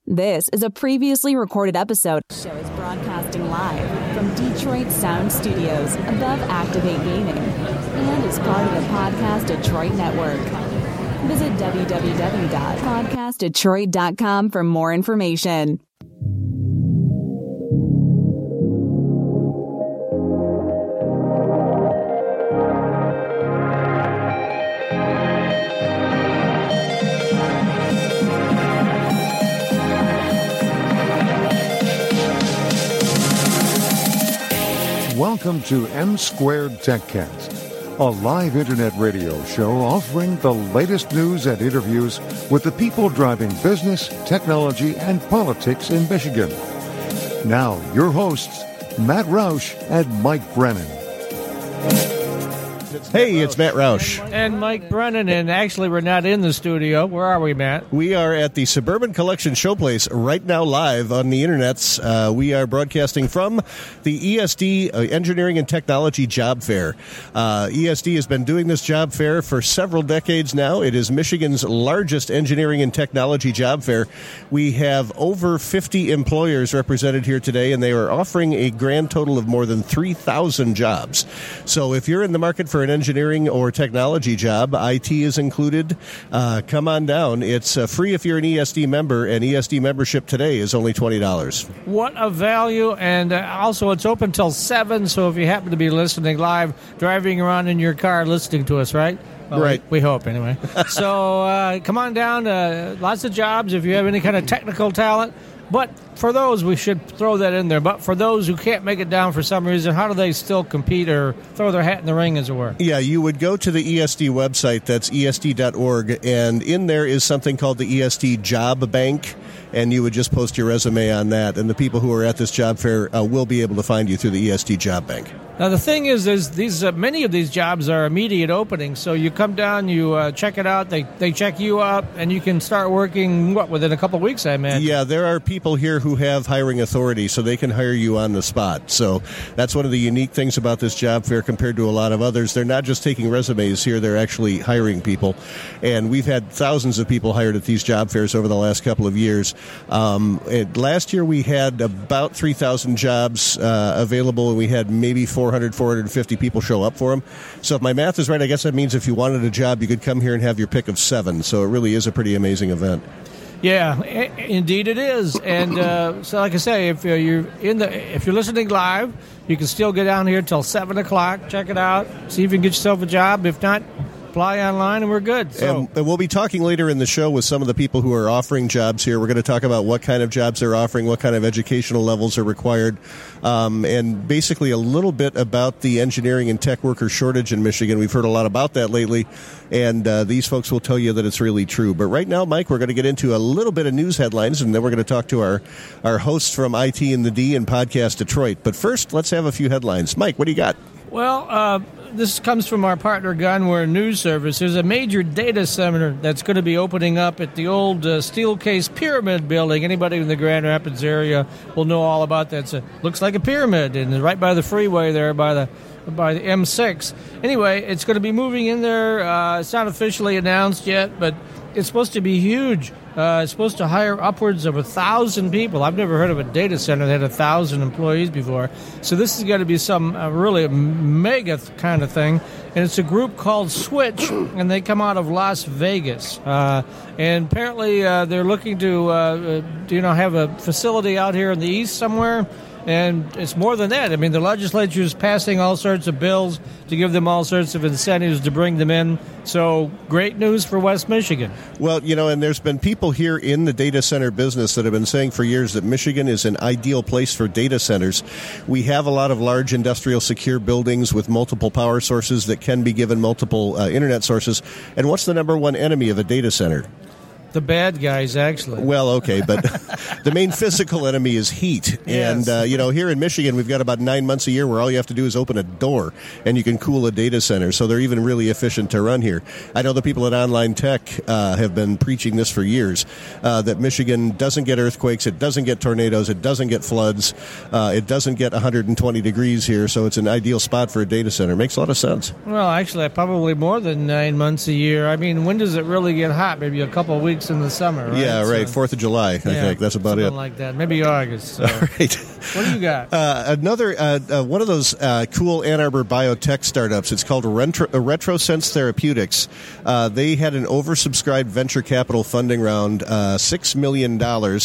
This is a previously recorded episode. The show is broadcasting live from Detroit Sound Studios above Activate Gaming and is part of the Podcast Detroit Network. Visit www.podcastdetroit.com for more information. Welcome to M Squared TechCast, a live internet radio show offering the latest news and interviews with the people driving business, technology, and politics in Michigan. Now, your hosts, Matt Roush and Mike Brennan. Hey, it's Matt Roush. And Mike Brennan, and actually we're not in the studio. Where are we, Matt? We are at the Suburban Collection Showplace right now live on the internets. We are broadcasting from the ESD Engineering and Technology Job Fair. ESD has been doing this job fair for several decades now. It is Michigan's largest engineering and technology job fair. We have over 50 employers represented here today, and they are offering a grand total of more than 3,000 jobs. So if you're in the market for an engineering or technology job, IT is included. Come on down. It's free if you're an ESD member, and ESD membership today is only $20. What a value, and also it's open till 7, so if you happen to be listening live, driving around in your car listening to us, right? Well, right. We hope, anyway. So come on down. Lots of jobs if you have any kind of technical talent. But for those, we should throw that in there. But for those who can't make it down for some reason, how do they still compete or throw their hat in the ring, as it were? Yeah, you would go to the ESD website. That's ESD.org. And in there is something called the ESD Job Bank. And you would just post your resume on that. And the people who are at this job fair will be able to find you through the ESD Job Bank. Now, the thing is these many of these jobs are immediate openings. So you come down, you check it out, they check you up, and you can start working, within a couple of weeks, I imagine? Yeah, there are people here who have hiring authority, so they can hire you on the spot. So that's one of the unique things about this job fair compared to a lot of others. They're not just taking resumes here, they're actually hiring people. And we've had thousands of people hired at these job fairs over the last couple of years. Last year we had about 3,000 jobs available, and we had maybe 450 people show up for them. So if my math is right, I guess that means if you wanted a job, you could come here and have your pick of 7. So it really is a pretty amazing event. Yeah, indeed it is. And so, like I say, if you're listening live, you can still get down here till 7 o'clock. Check it out. See if you can get yourself a job. If not, apply online and we're good. So. And we'll be talking later in the show with some of the people who are offering jobs here. We're going to talk about what kind of jobs they're offering, what kind of educational levels are required, and basically a little bit about the engineering and tech worker shortage in Michigan. We've heard a lot about that lately, and these folks will tell you that it's really true. But right now, Mike, we're going to get into a little bit of news headlines, and then we're going to talk to our hosts from IT and the D and Podcast Detroit. But first, let's have a few headlines. Mike, what do you got? Well, this comes from our partner, Gunware News Service. There's a major data center that's going to be opening up at the old Steelcase Pyramid building. Anybody in the Grand Rapids area will know all about that. It looks like a pyramid, and right by the freeway there, by the M6. Anyway, it's going to be moving in there. It's not officially announced yet, but it's supposed to be huge. It's supposed to hire upwards of 1,000 people. I've never heard of a data center that had 1,000 employees before. So this is going to be some really mega kind of thing. And it's a group called Switch, and they come out of Las Vegas. And apparently they're looking to have a facility out here in the east somewhere. And it's more than that. I mean, the legislature is passing all sorts of bills to give them all sorts of incentives to bring them in. So great news for West Michigan. Well, and there's been people here in the data center business that have been saying for years that Michigan is an ideal place for data centers. We have a lot of large industrial secure buildings with multiple power sources that can be given multiple internet sources. And what's the number one enemy of a data center? The bad guys, actually. Well, okay, but the main physical enemy is heat. Yes. And, here in Michigan, we've got about 9 months a year where all you have to do is open a door, and you can cool a data center. So they're even really efficient to run here. I know the people at Online Tech have been preaching this for years, that Michigan doesn't get earthquakes, it doesn't get tornadoes, it doesn't get floods, it doesn't get 120 degrees here, so it's an ideal spot for a data center. Makes a lot of sense. Well, actually, probably more than 9 months a year. I mean, when does it really get hot? Maybe a couple of weeks fireworks in the summer, right? Yeah, right. 4th of July, I think. That's about it. Something like that. Maybe August. So. Right. What do you got? Another one of those cool Ann Arbor biotech startups. It's called RetroSense Therapeutics. They had an oversubscribed venture capital funding round, $6 million.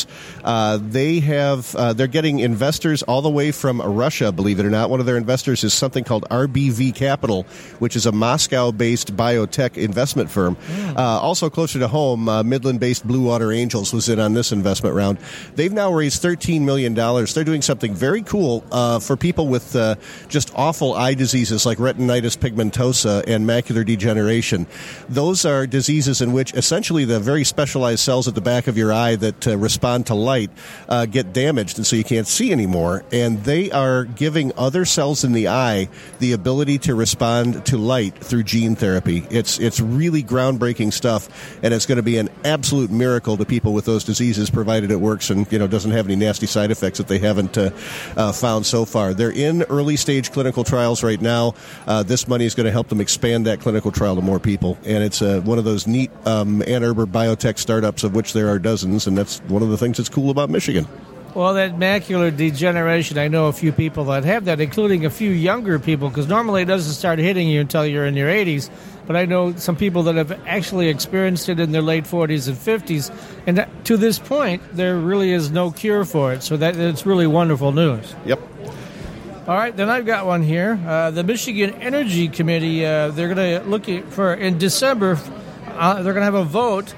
They're getting investors all the way from Russia, believe it or not. One of their investors is something called RBV Capital, which is a Moscow-based biotech investment firm. Also closer to home, Midland-based Blue Water Angels was in on this investment round. They've now raised $13 million. They're doing something very cool for people with just awful eye diseases like retinitis pigmentosa and macular degeneration. Those are diseases in which essentially the very specialized cells at the back of your eye that respond to light get damaged, and so you can't see anymore. And they are giving other cells in the eye the ability to respond to light through gene therapy. It's really groundbreaking stuff, and it's going to be an absolute miracle to people with those diseases, provided it works and doesn't have any nasty side effects that they haven't found so far. They're in early stage clinical trials right now. This money is going to help them expand that clinical trial to more people, and it's one of those neat Ann Arbor biotech startups, of which there are dozens, and that's one of the things that's cool about Michigan. Well, that macular degeneration, I know a few people that have that, including a few younger people, because normally it doesn't start hitting you until you're in your 80s. But I know some people that have actually experienced it in their late 40s and 50s. And that, to this point, there really is no cure for it. So it's really wonderful news. Yep. All right, then I've got one here. The Michigan Energy Committee, they're going to look for, in December, they're going to have a vote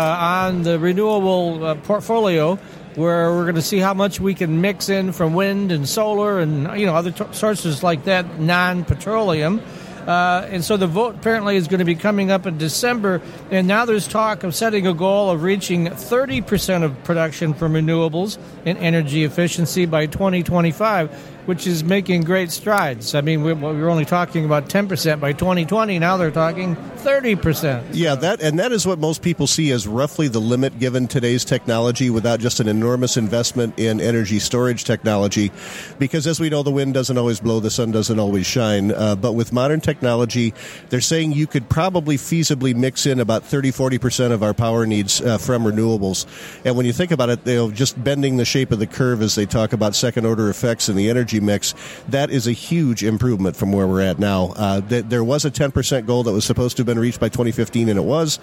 on the renewable portfolio, where we're going to see how much we can mix in from wind and solar and other sources like that, non-petroleum. And so the vote apparently is going to be coming up in December, and now there's talk of setting a goal of reaching 30% of production from renewables and energy efficiency by 2025, which is making great strides. I mean, we were only talking about 10% by 2020. Now they're talking 30%. Yeah, that is what most people see as roughly the limit given today's technology, without just an enormous investment in energy storage technology. Because as we know, the wind doesn't always blow, the sun doesn't always shine. But with modern technology, they're saying you could probably feasibly mix in about 30-40% of our power needs from renewables. And when you think about it, just bending the shape of the curve as they talk about second-order effects in the energy mix, that is a huge improvement from where we're at now. There was a 10% goal that was supposed to have been reached by 2015, and it was.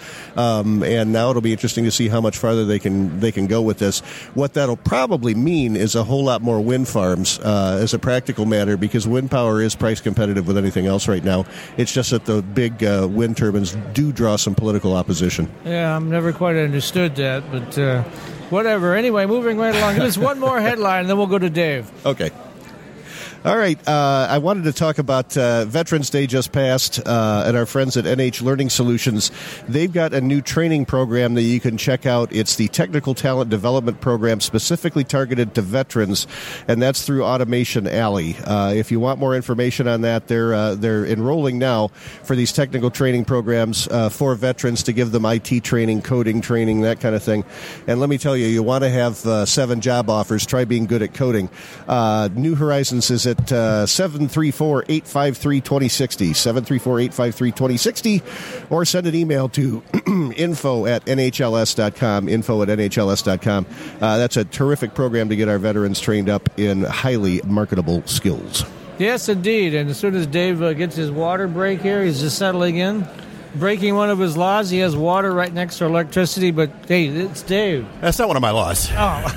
And now it'll be interesting to see how much farther they can go with this. What that'll probably mean is a whole lot more wind farms as a practical matter, because wind power is price competitive with anything else right now. It's just that the big wind turbines do draw some political opposition. Yeah, I've never quite understood that, but whatever. Anyway, moving right along. Just one more headline, and then we'll go to Dave. Okay. All right, I wanted to talk about Veterans Day just passed, and our friends at NH Learning Solutions. They've got a new training program that you can check out. It's the Technical Talent Development Program specifically targeted to veterans, and that's through Automation Alley. If you want more information on that, they're enrolling now for these technical training programs for veterans to give them IT training, coding training, that kind of thing. And let me tell you, you want to have 7 job offers. Try being good at coding. New Horizons is at 734-853-2060, 734-853-2060, or send an email to info@nhls.com, info@nhls.com. That's a terrific program to get our veterans trained up in highly marketable skills. Yes, indeed. And as soon as Dave gets his water break here, he's just settling in. Breaking one of his laws, he has water right next to electricity, but hey, it's Dave. That's not one of my laws. Oh.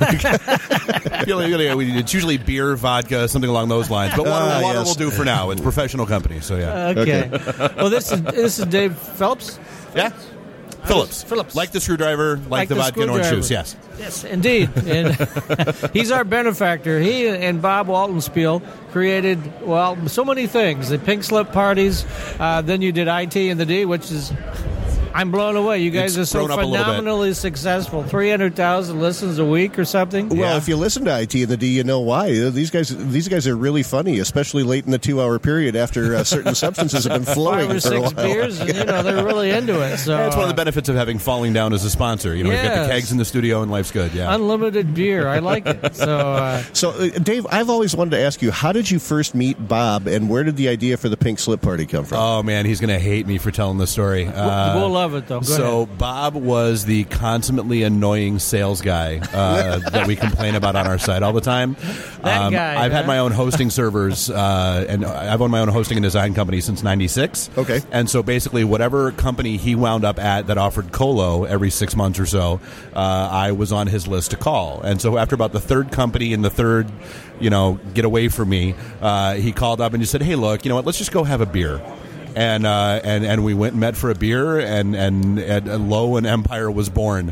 It's usually beer, vodka, something along those lines. But water will do for now. It's a professional company, so yeah. Okay. Well, this is Dave Phelps? Yeah. Phillips. Like the screwdriver, like the vodka and orange juice, yes. Yes, indeed. And he's our benefactor. He and Bob Waltonspiel created, so many things. The pink slip parties, then you did IT and the D, which is... I'm blown away. You guys are so phenomenally successful. 300,000 listens a week or something. Well, if you listen to IT and the D, you know why. These guys are really funny, especially late in the 2-hour period after certain substances have been flowing 5 or 6 beers, and they're really into it. So that's one of the benefits of having Falling Down as a sponsor. We've got the kegs in the studio, and life's good. Yeah, unlimited beer. I like it. So, Dave, I've always wanted to ask you, how did you first meet Bob, and where did the idea for the pink slip party come from? Oh man, he's going to hate me for telling this story. We'll love of it, though. Go So ahead. Bob was the consummately annoying sales guy that we complain about on our site all the time. That guy, I've had my own hosting servers, and I've owned my own hosting and design company since '96. Okay. And so basically, whatever company he wound up at that offered colo every 6 months or so, I was on his list to call. And so after about the third company and the third, get away from me, he called up and just said, "Hey, look, you know what? Let's just go have a beer." And we went and met for a beer, and lo, an empire was born.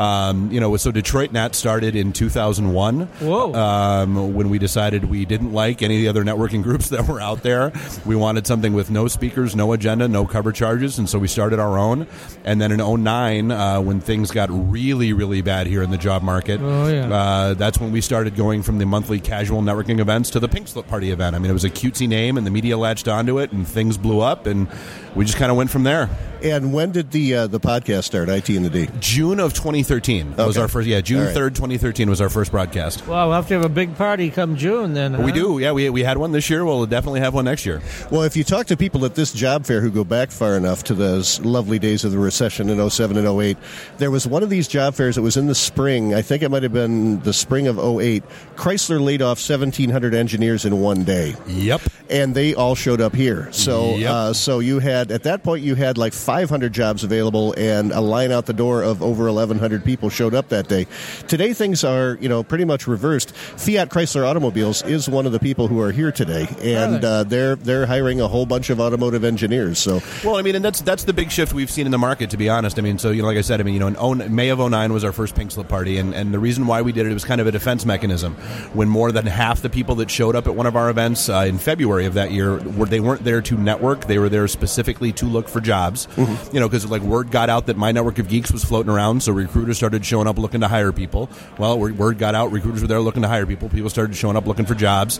So Detroit Net started in 2001. Whoa! When we decided we didn't like any of the other networking groups that were out there, we wanted something with no speakers, no agenda, no cover charges, and so we started our own. And then in 2009, when things got really, really bad here in the job market, that's when we started going from the monthly casual networking events to the Pink Slip Party event. I mean, it was a cutesy name, and the media latched onto it, and things blew up. And we just kind of went from there. And when did the podcast start, IT in the D? June of 2013 was our first. Yeah, June 3rd, 2013 was our first broadcast. Well, we'll have to have a big party come June then. We do. Yeah, we had one this year. We'll definitely have one next year. Well, if you talk to people at this job fair who go back far enough to those lovely days of the recession in 07 and 08, there was one of these job fairs that was in the spring. I think it might have been the spring of 08. Chrysler laid off 1,700 engineers in one day. Yep. And they all showed up here. So, Yep. so you had, at that point, you had like 500 jobs available, and a line out the door of over 1,100 people showed up that day. Today, things are, pretty much reversed. Fiat Chrysler Automobiles is one of the people who are here today, and they're hiring a whole bunch of automotive engineers. So, well, I mean, and that's the big shift we've seen in the market, to be honest. I mean, so like I said, I mean, in May of 2009 was our first Pink Slip Party, and the reason why we did it was kind of a defense mechanism. When more than half the people that showed up at one of our events in February of that year, they weren't there to network; they were there specifically to look for jobs. Because like word got out that My Network of Geeks was floating around, so recruiters started showing up looking to hire people. Well, word got out, recruiters were there looking to hire people. People started showing up looking for jobs,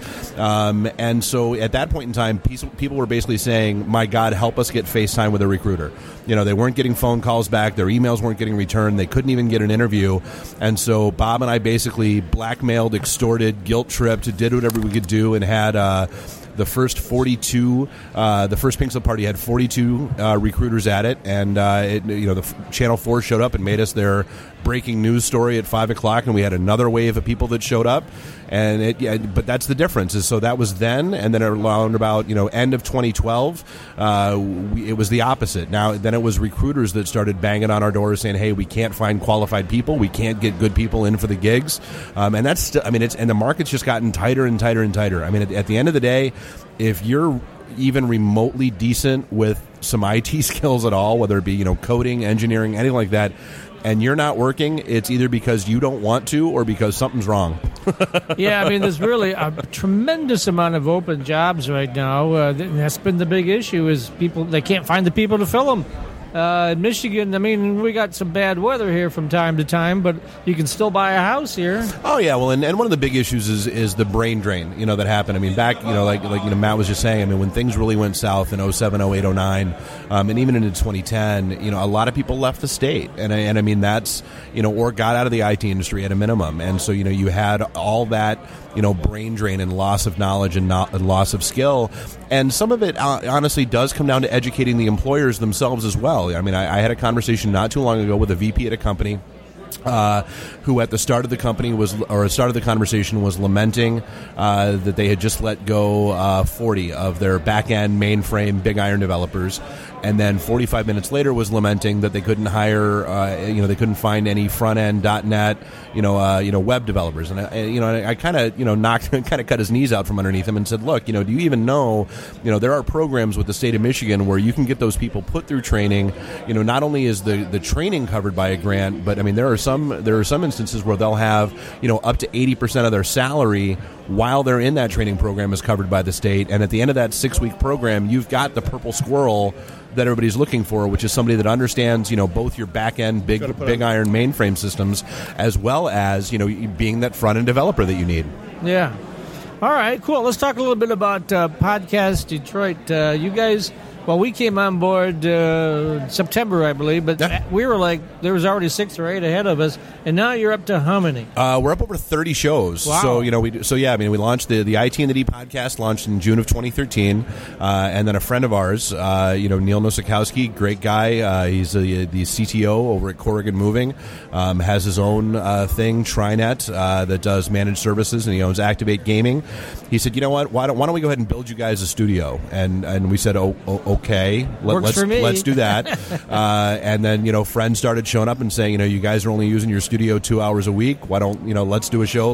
and so at that point in time, people were basically saying, "My God, help us get FaceTime with a recruiter." They weren't getting phone calls back, their emails weren't getting returned, they couldn't even get an interview, and so Bob and I basically blackmailed, extorted, guilt-tripped, did whatever we could do, and had the first 42, the first Pink Slip Party had 42 recruiters at it, and the Channel 4 showed up and made us their breaking news story at 5 o'clock, and we had another wave of people that showed up, but that's the difference. Is so that was then, and then around about end of 2012, it was the opposite. Then it was recruiters that started banging on our doors saying, "Hey, we can't find qualified people, we can't get good people in for the gigs," and that's still, and the market's just gotten tighter and tighter and tighter. I mean, at the end of the day, if you're even remotely decent with some IT skills at all, whether it be coding, engineering, anything like that, and you're not working, it's either because you don't want to or because something's wrong. Yeah, I mean, there's really a tremendous amount of open jobs right now. And that's been the big issue is they can't find the people to fill them. In Michigan, I mean, we got some bad weather here from time to time, but you can still buy a house here. Oh yeah, well, and one of the big issues is the brain drain, that happened. I mean, back, like Matt was just saying. I mean, when things really went south in 07, 08, 09, and even into 2010, a lot of people left the state, and I mean that's or got out of the IT industry at a minimum, and so you had all that brain drain and loss of knowledge and loss of skill, and some of it honestly does come down to educating the employers themselves as well. I mean, I had a conversation not too long ago with a VP at a company who at the start of the conversation was lamenting that they had just let go 40 of their back-end mainframe big iron developers, and then 45 minutes later was lamenting that they couldn't hire, they couldn't find any front-end .NET, web developers. And I kind of cut his knees out from underneath him and said, look, do you even know, there are programs with the state of Michigan where you can get those people put through training. Not only is the training covered by a grant, but I mean there are some instances where they'll have up to 80% of their salary while they're in that training program is covered by the state. And at the end of that 6-week program, you've got the purple squirrel that everybody's looking for, which is somebody that understands, both your back-end big iron mainframe systems as well as, being that front-end developer that you need. Yeah. All right, cool. Let's talk a little bit about Podcast Detroit. You guys Well, we came on board September, I believe, but we were like, there was already 6 or 8 ahead of us, and now you're up to how many? We're up over 30 shows. Wow. So, we launched the IT and the D podcast, launched in June of 2013, and then a friend of ours, Neil Nosakowski, great guy. He's the CTO over at Corrigan Moving, has his own thing, TriNet, that does managed services, and he owns Activate Gaming. He said, you know what, why don't we go ahead and build you guys a studio? And we said, okay, let's do that. And then, friends started showing up and saying, you guys are only using your studio 2 hours a week. Why don't, let's do a show.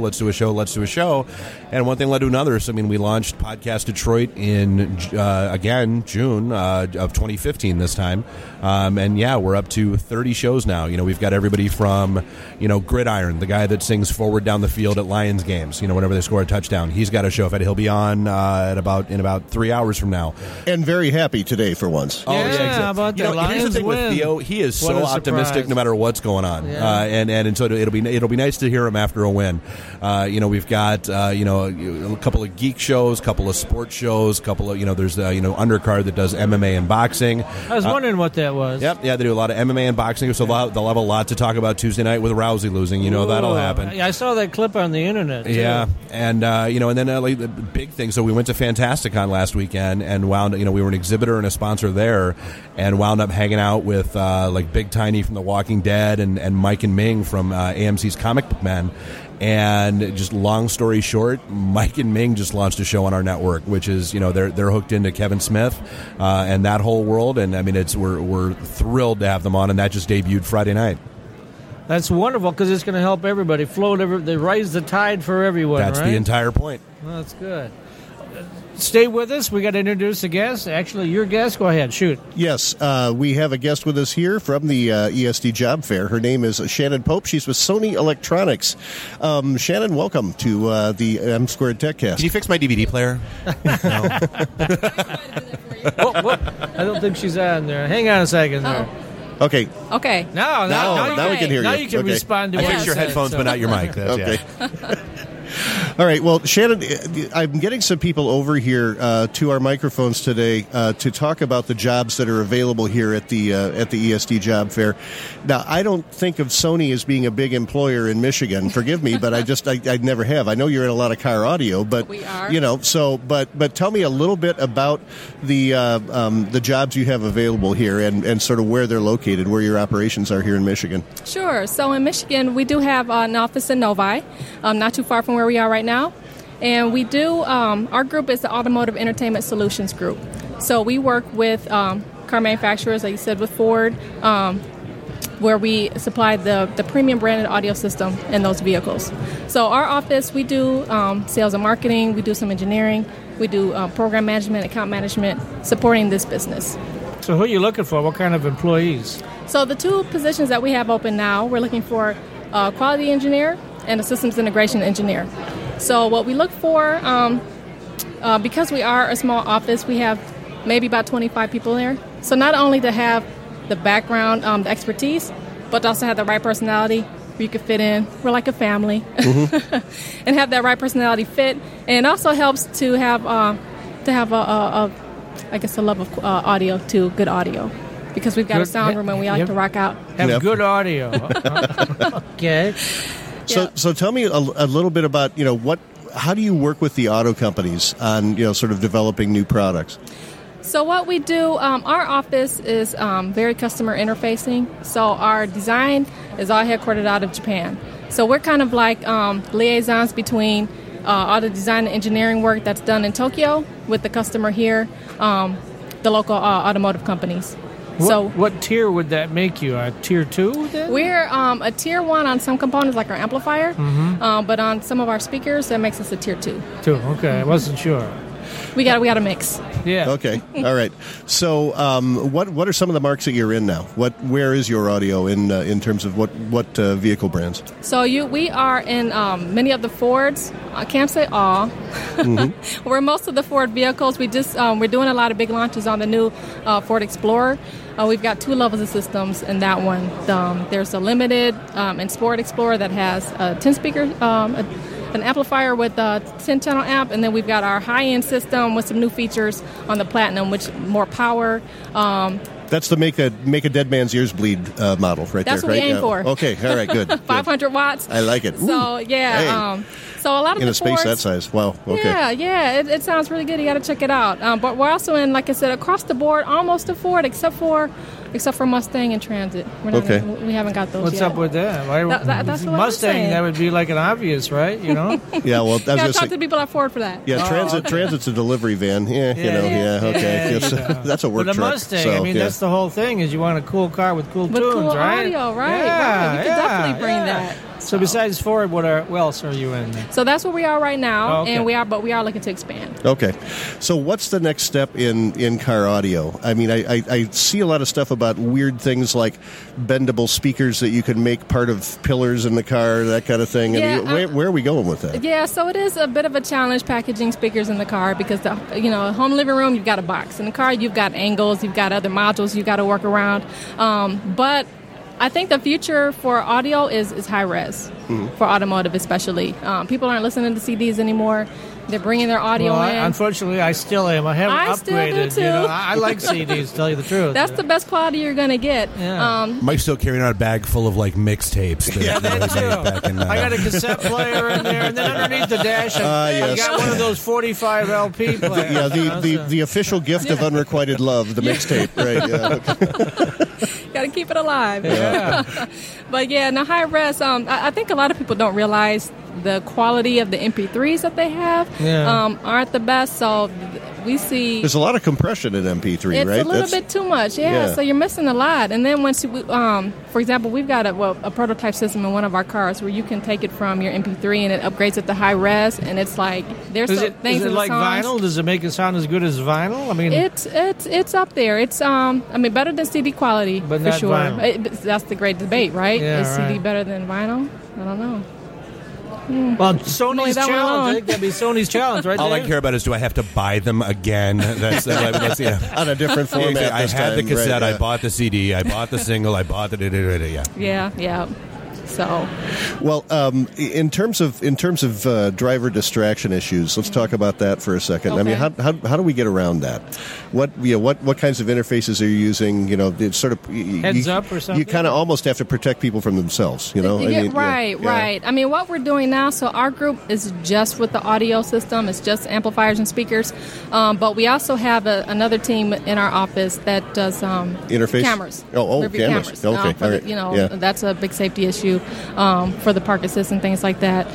And one thing led to another. So, we launched Podcast Detroit in, June of 2015 this time. We're up to 30 shows now. We've got everybody from, Gridiron, the guy that sings Forward Down the Field at Lions games, whenever they score a touchdown. He's got a show. He'll be on in about 3 hours from now. And very happy today for once. Oh, yeah, exactly. How about that? Here's the thing with Theo. He is so optimistic no matter what's going on. Yeah. And so it'll be nice to hear him after a win. We've got a couple of geek shows, couple of sports shows, couple of there's Undercard that does MMA and boxing. I was wondering what that was. Yep, yeah, they do a lot of MMA and boxing, so they'll have a lot to talk about Tuesday night with Rousey losing. That'll happen. I saw that clip on the internet, too. Yeah, and and then the big thing. So we went to Fantasticon last weekend and wound. We were an exhibitor and a sponsor there, and wound up hanging out with Big Tiny from The Walking Dead and Mike and Ming from AMC's Comic Book Men. And just long story short, Mike and Ming just launched a show on our network, which is they're hooked into Kevin Smith and that whole world, and we're thrilled to have them on, and that just debuted Friday night. That's wonderful because it's going to help everybody they raise the tide for everyone. That's right? the entire point. Well, that's good. Stay with us. We got to introduce a guest. Actually, your guest. Go ahead. Shoot. Yes, we have a guest with us here from the ESD Job Fair. Her name is Shannon Pope. She's with Sony Electronics. Shannon, welcome to the M Squared TechCast. Can you fix my DVD player? I don't think she's on there. Hang on a second there. Okay. Now we can hear you. Now you can respond to I what fixed your headphones, but not your mic. Okay. All right. Well, Shannon, I'm getting some people over here to our microphones today to talk about the jobs that are available here at the ESD Job Fair. Now, I don't think of Sony as being a big employer in Michigan. Forgive me, but I never have. I know you're in a lot of car audio, but we are. But tell me a little bit about the jobs you have available here and sort of where they're located, where your operations are here in Michigan. Sure. So in Michigan, we do have an office in Novi, not too far from where we are right now. And we do, our group is the Automotive Entertainment Solutions Group. So we work with car manufacturers, like you said, with Ford, where we supply the premium branded audio system in those vehicles. So our office, we do sales and marketing, we do some engineering, we do program management, account management, supporting this business. So who are you looking for? What kind of employees? So the 2 positions that we have open now, we're looking for a quality engineer and a systems integration engineer. So what we look for, because we are a small office, we have maybe about 25 people there. So not only to have the background, the expertise, but also have the right personality where you can fit in. We're like a family. Mm-hmm. And have that right personality fit. And it also helps to have a love of audio too, good audio. Because we've got a sound room and we like to rock out. Have good audio. Okay. So tell me a little bit about, how do you work with the auto companies on, sort of developing new products? So what we do, our office is very customer interfacing. So our design is all headquartered out of Japan. So we're kind of like liaisons between all the design and engineering work that's done in Tokyo with the customer here, the local automotive companies. What tier would that make you? A tier 2 then? We're a tier 1 on some components like our amplifier, mm-hmm. But on some of our speakers, that makes us a tier 2. Okay, I wasn't sure. We got a mix. Yeah. Okay. All right. So, what are some of the marks that you're in now? Where is your audio in terms of what vehicle brands? So we are in many of the Fords. I can't say all. Mm-hmm. We're most of the Ford vehicles. We're doing a lot of big launches on the new Ford Explorer. We've got 2 levels of systems in that one. There's a limited and Sport Explorer that has a 10 speaker an amplifier with a 10-channel amp, and then we've got our high-end system with some new features on the Platinum, which more power. That's the make a dead man's ears bleed model, right That's there. what right? we aim for. Okay, all right, good. 500 watts. I like it. So yeah, Hey. so a lot of In the a space Fords, that size. Wow. Okay. Yeah, it sounds really good. You got to check it out. But we're also in, like I said, across the board, almost a Ford, except for Mustang and Transit. Okay. We haven't got those What's yet. up with that? That's what I'm Mustang, saying. that would be like an obvious, right? You know? Yeah. Well, I was You got going to to talk say. to people at Ford for that. Yeah, Transit's a delivery van. Yeah, okay. Yeah, you know. That's a work But a truck. Mustang, so, I mean, yeah. that's the whole thing, is you want a cool car with cool With tunes, cool right? audio, right? Yeah, Right. You could definitely bring that. So besides Ford, what else are you in? So that's where we are right now, Oh, okay. and we are looking to expand. Okay. So what's the next step in car audio? I mean, I see a lot of stuff about weird things like bendable speakers that you can make part of pillars in the car, that kind of thing. Yeah, Where are we going with that? Yeah, so it is a bit of a challenge packaging speakers in the car because home living room, you've got a box. In the car, you've got angles, you've got other modules you've got to work around. But I think the future for audio is high res, for automotive especially. People aren't listening to CDs anymore. They're bringing their audio in. Unfortunately, I still am. I haven't I still do, upgraded. too. You know, I like CDs, to tell you the truth. That's the best quality you're going to get. Yeah. Mike's still carrying out a bag full of like mixtapes. Yeah, that was made back in, too. I got a cassette player in there, and then underneath the dash, I yes. got one of those 45 LP players. Yeah, the official gift of unrequited love, the mixtape, right? Yeah. Got to keep it alive. Yeah. But yeah, now high res. I think a lot of people don't realize the quality of the MP3s that they have aren't the best. So we see There's a lot of compression in MP3, it's right? a little bit too much. Yeah, so you're missing a lot. And then once you, for example, we've got a prototype system in one of our cars where you can take it from your MP3 and it upgrades it to high res, and it's like there's Is things it in the like songs. vinyl? Does it make it sound as good as vinyl? I mean, It's up there. It's better than CD quality But for not sure. vinyl. That's the great debate, right? Yeah, Is CD right. better than vinyl? I don't know. well, Sony's that one challenge. alone. I think that'd be Sony's challenge, right? All I Dave? care about is, do I have to buy them again? That's On a different format. I this had the time, cassette. right, I bought the CD. I bought the single. I bought the Yeah. So Well, in terms of driver distraction issues, let's talk about that for a second. I mean, Okay. how do we get around that? What kinds of interfaces are you using? You know, it's sort of Heads up or something? You kind of almost have to protect people from themselves. You know, right. I mean, what we're doing now. So our group is just with the audio system. It's just amplifiers and speakers. But we also have another team in our office that does Interface? cameras. Oh, Review cameras. Okay, for all the, right. that's a big safety issue for the park assist and things like that.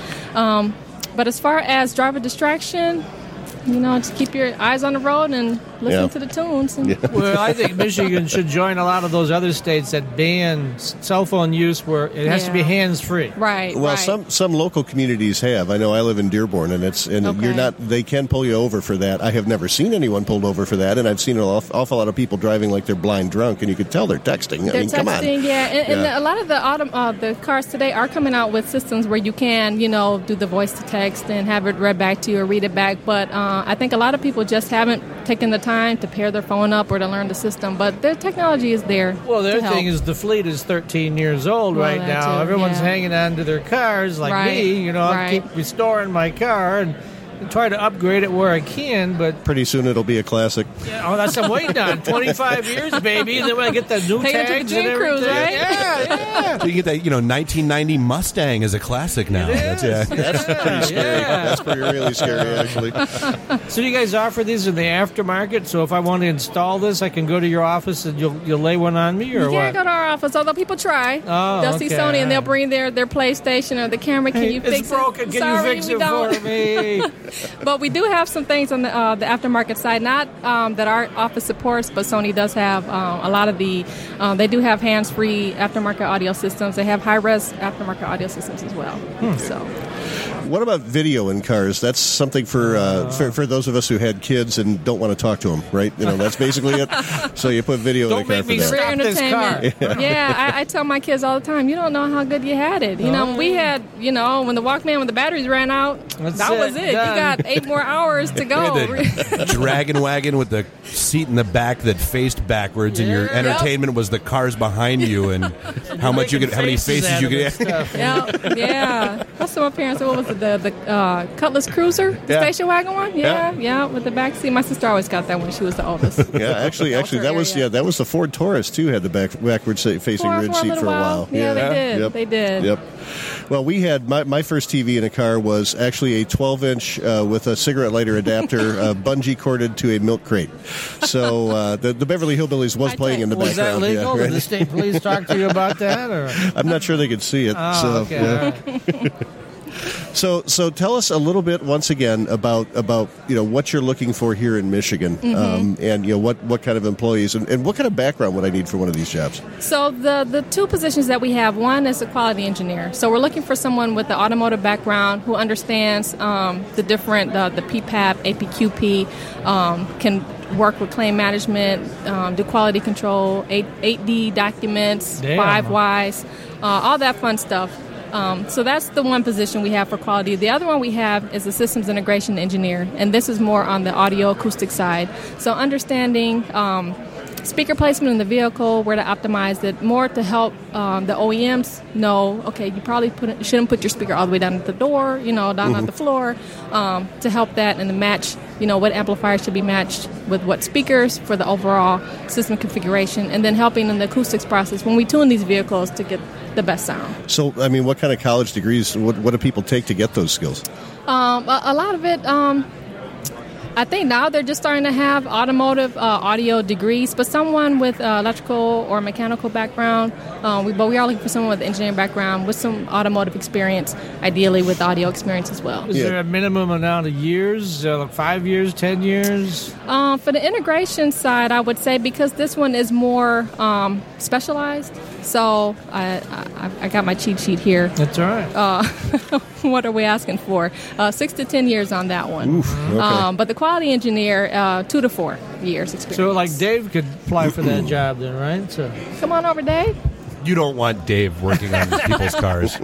But as far as driver distraction, just keep your eyes on the road and listen to the tunes. And Well, I think Michigan should join a lot of those other states that ban cell phone use where it has to be hands-free. Right. Well, right. some local communities have. I know I live in Dearborn, and Okay. you're not. They can pull you over for that. I have never seen anyone pulled over for that, and I've seen an awful lot of people driving like they're blind drunk, and you could tell they're texting. They're I mean, come on. texting, and a lot of the cars today are coming out with systems where you can, do the voice to text and have it read back to you or read it back. But I think a lot of people just haven't taken the time to pair their phone up or to learn the system. But the technology is there. Well, the to other help. thing is the fleet is 13 years old Well, right that now. too, Everyone's yeah. hanging on to their cars like Right, me. I right. keep restoring my car and try to upgrade it where I can, but Pretty soon it'll be a classic. that's I'm waiting on. 25 years, baby. And then when I get the new Take it to tags the and Dream Cruise, everything. right? Yeah. So you get that 1990 Mustang as a classic now. It is. That's pretty scary. Yeah. That's pretty really scary, actually. So you guys offer these in the aftermarket? So if I want to install this, I can go to your office and you'll lay one on me, or You what? can't go to our office, although people try. Oh, They'll see okay. Sony and they'll bring their PlayStation or the camera. Can you fix It's broken. it? Can Sorry, you fix we it don't. for me? But we do have some things on the aftermarket side, not that our office supports, but Sony does have a lot of the. They do have hands-free aftermarket audio systems. They have high-res aftermarket audio systems as well. So. What about video in cars? That's something for those of us who had kids and don't want to talk to them, right? That's basically it. So you put video in Don't the car make me for that. stop this car. Yeah, I tell my kids all the time, you don't know how good you had it. We had, when the Walkman, when the batteries ran out, That's that it, was it. done. You got 8 more hours to go. The dragon wagon with the seat in the back that faced backwards, and your Yeah. entertainment was the cars behind you, and how many faces you could. Yeah. That's what my parents said. What was the Cutlass Cruiser, the station wagon one. Yeah, with the back seat. My sister always got that when she was the oldest. Yeah, actually, that was the Ford Taurus too. Had the backward facing rear seat for a while. Yeah, they did. Yep. They did. Yep. Well, we had my first TV in a car was actually a 12-inch with a cigarette lighter adapter, bungee corded to a milk crate. So the Beverly Hillbillies was playing in the was background. Was that legal? Did the state police talk to you about that? Or? I'm not sure they could see it. Oh, so, okay. Yeah. So tell us a little bit once again about what you're looking for here in Michigan, and what kind of employees and what kind of background would I need for one of these jobs? So the two positions that we have, one is a quality engineer. So we're looking for someone with the automotive background who understands the different the PPAP, APQP, can work with claim management, do quality control, 8D documents, 5Ys, all that fun stuff. So that's the one position we have for quality. The other one we have is a systems integration engineer, and this is more on the audio acoustic side. So understanding speaker placement in the vehicle, where to optimize it, more to help the OEMs know, okay, you probably shouldn't put your speaker all the way down at the door, down at the floor, to help that and to match, what amplifiers should be matched with what speakers for the overall system configuration, and then helping in the acoustics process when we tune these vehicles to get the best sound. So, I mean, what kind of college degrees, what do people take to get those skills? A lot of it, I think now they're just starting to have automotive audio degrees, but someone with electrical or mechanical background, but we are looking for someone with engineering background with some automotive experience, ideally with audio experience as well. Is there a minimum amount of years, like 5 years, 10 years? For the integration side, I would say because this one is more specialized, so I got my cheat sheet here. That's all right. What are we asking for? 6 to 10 years on that one. Oof, okay. But the quality engineer, 2 to 4 years experience. So, like Dave could apply for that job then, right? So, come on over, Dave. You don't want Dave working on people's cars.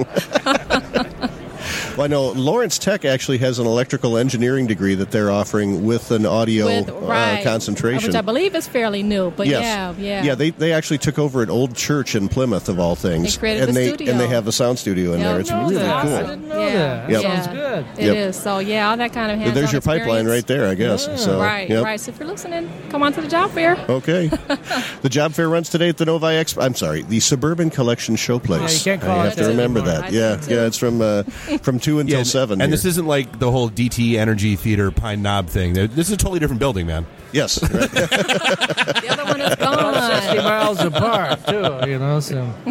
Well, I know Lawrence Tech actually has an electrical engineering degree that they're offering with an audio concentration. Which I believe is fairly new, but yes. yeah. They actually took over an old church in Plymouth, of all things. They created a studio. And they have a sound studio in there. It's really cool. I didn't know that. That sounds good. It is. So, all that kind of hands-on There's your pipeline right there, I guess. Yeah. So, right. So if you're listening, come on to the job fair. Okay. The job fair runs today at the Novi Expo. I'm sorry, the Suburban Collection Showplace. Yeah, you can't call I have to remember that. Yeah, it's from 2 until 7. And this isn't like the whole DT Energy Theater Pine Knob thing. This is a totally different building, man. Yes. Right. The other one is gone. 60 miles apart, too,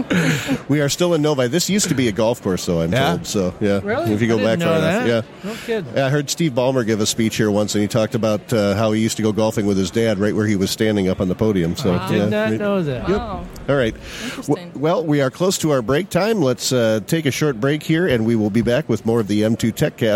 so. We are still in Novi. This used to be a golf course, though, I'm told. So, yeah. Really? If you go I back didn't know far enough. that. Yeah. No kidding. I heard Steve Ballmer give a speech here once, and he talked about how he used to go golfing with his dad right where he was standing up on the podium. So, I did not know that. Yep. Wow. All right. Interesting. Well, we are close to our break time. Let's take a short break here, and we will be back with more of the M2 TechCast.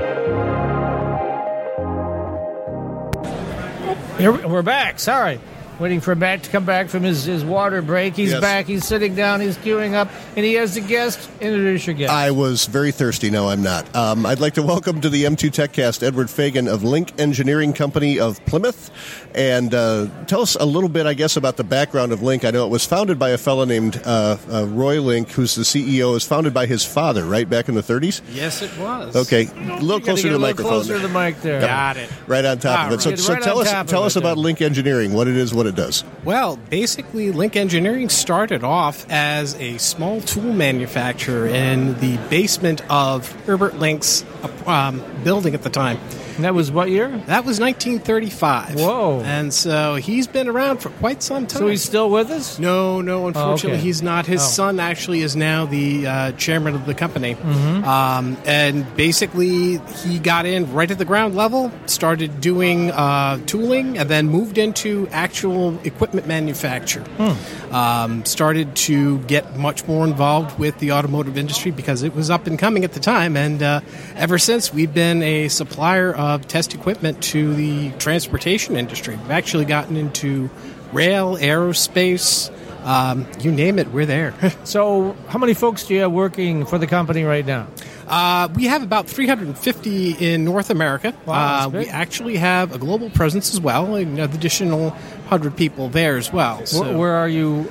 We're back. Sorry. waiting for Matt to come back from his water break. He's back. He's sitting down. He's queuing up, and he has a guest. Introduce your guest. I was very thirsty. No, I'm not. I'd like to welcome to the M2 TechCast Edward Fagan of Link Engineering Company of Plymouth. And tell us a little bit, I guess, about the background of Link. I know it was founded by a fellow named Roy Link, who's the CEO. It was founded by his father, right, back in the 30s? Yes, it was. Okay. A little closer to the microphone. Closer to the mic there. Got it. Right on top of it. So tell us about Link Engineering, what it is, what it does. Well, basically, Link Engineering started off as a small tool manufacturer in the basement of Herbert Link's building at the time. And that was what year? That was 1935. Whoa. And so he's been around for quite some time. So he's still with us? No, unfortunately he's not. His Oh. son actually is now the chairman of the company. Mm-hmm. And basically he got in right at the ground level, started doing tooling, and then moved into actual equipment manufacture. Started to get much more involved with the automotive industry because it was up and coming at the time. And ever since, we've been a supplier of test equipment to the transportation industry. We've actually gotten into rail, aerospace, you name it, we're there. So how many folks do you have working for the company right now? We have about 350 in North America. Wow, that's we big. actually have a global presence as well, an additional 100 people there as well. So, Where are you?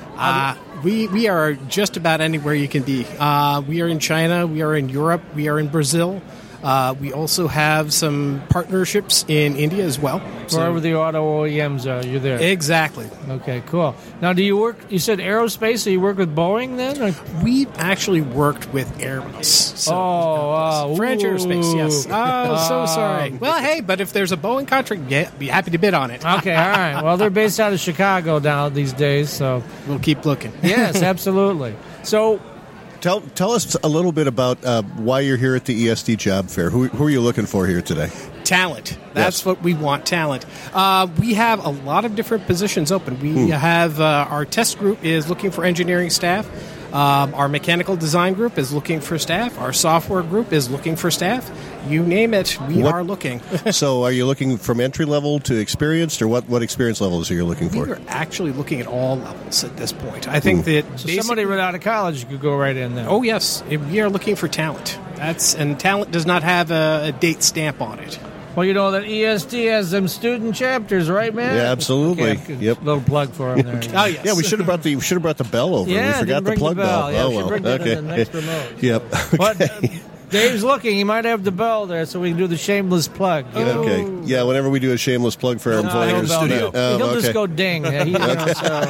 we are just about anywhere you can be. We are in China, we are in Europe, we are in Brazil. We also have some partnerships in India as well. Wherever the auto OEMs are, you're there. Exactly. Okay, cool. Now, do you work, you said aerospace, so you work with Boeing then? Or? We actually worked with Airbus. So French ooh. Aerospace, yes. Oh, so sorry. Well, hey, but if there's a Boeing contract, yeah, be happy to bid on it. Okay, all right. Well, they're based out of Chicago now these days, so. We'll keep looking. Yes, absolutely. So, Tell us a little bit about why you're here at the ESD Job Fair. Who are you looking for here today? Talent. That's Yes. what we want, talent. We have a lot of different positions open. We have our test group is looking for engineering staff. Our mechanical design group is looking for staff. Our software group is looking for staff. You name it, we are looking. So are you looking from entry level to experienced, or what experience levels are you looking for? We're actually looking at all levels at this point. I think that so somebody right out of college could go right in there. Oh, yes. We are looking for talent. And talent does not have a date stamp on it. Well, you know that ESD has them student chapters, right, man? Yeah, absolutely. Okay, Yep. Little plug for them there. Oh, yes. Yeah, we should have brought the bell over. Yeah, we forgot didn't bring the plug the bell. Yeah, Oh we should well. bring that Okay. in the next remote. Yep. But Dave's looking. He might have the bell there, so we can do the shameless plug. You know? Okay. Yeah. Whenever we do a shameless plug for our employers, bell studio. there. He'll okay. just go ding. Yeah, he, you know,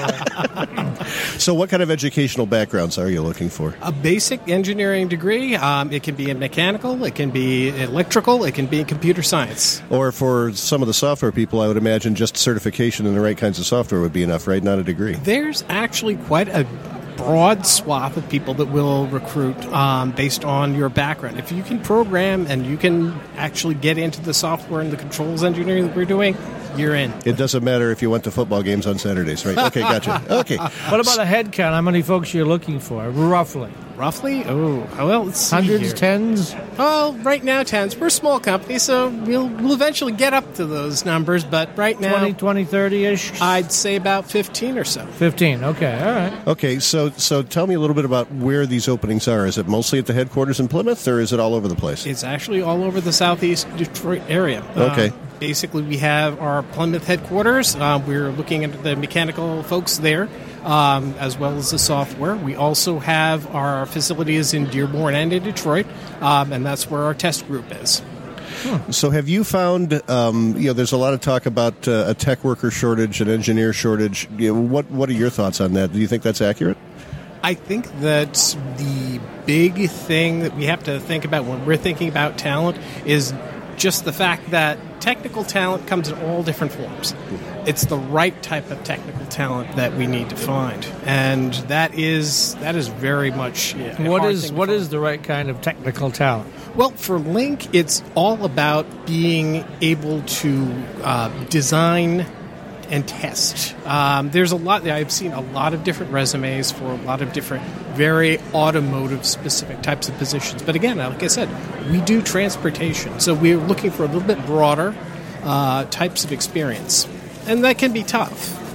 So, what kind of educational backgrounds are you looking for? A basic engineering degree. It can be in mechanical, it can be electrical, it can be in computer science. Or for some of the software people, I would imagine just certification in the right kinds of software would be enough, right? Not a degree. There's actually quite a broad swath of people that will recruit based on your background. If you can program and you can actually get into the software and the controls engineering that we're doing, you're in. It doesn't matter if you went to football games on Saturdays, right? Okay, gotcha. Okay. what about a head count? How many folks you're looking for, roughly? Roughly? Oh, well, let's see Hundreds, here. tens? Well, right now, tens. We're a small company, so we'll eventually get up to those numbers, but right now, 20, 30-ish? I'd say about 15 or so. 15, okay, all right. Okay, so tell me a little bit about where these openings are. Is it mostly at the headquarters in Plymouth, or is it all over the place? It's actually all over the southeast Detroit area. Okay. Basically, we have our Plymouth headquarters. We're looking at the mechanical folks there, as well as the software. We also have our facilities in Dearborn and in Detroit, and that's where our test group is. So have you found, there's a lot of talk about a tech worker shortage, an engineer shortage. What are your thoughts on that? Do you think that's accurate? I think that the big thing that we have to think about when we're thinking about talent is just the fact that technical talent comes in all different forms. It's the right type of technical talent that we need to find, and that is very much What is the right kind of technical talent? Well, for Link, it's all about being able to design and test. There's a lot. I've seen a lot of different resumes for a lot of different, very automotive-specific types of positions. But again, like I said, we do transportation, so we're looking for a little bit broader types of experience, and that can be tough.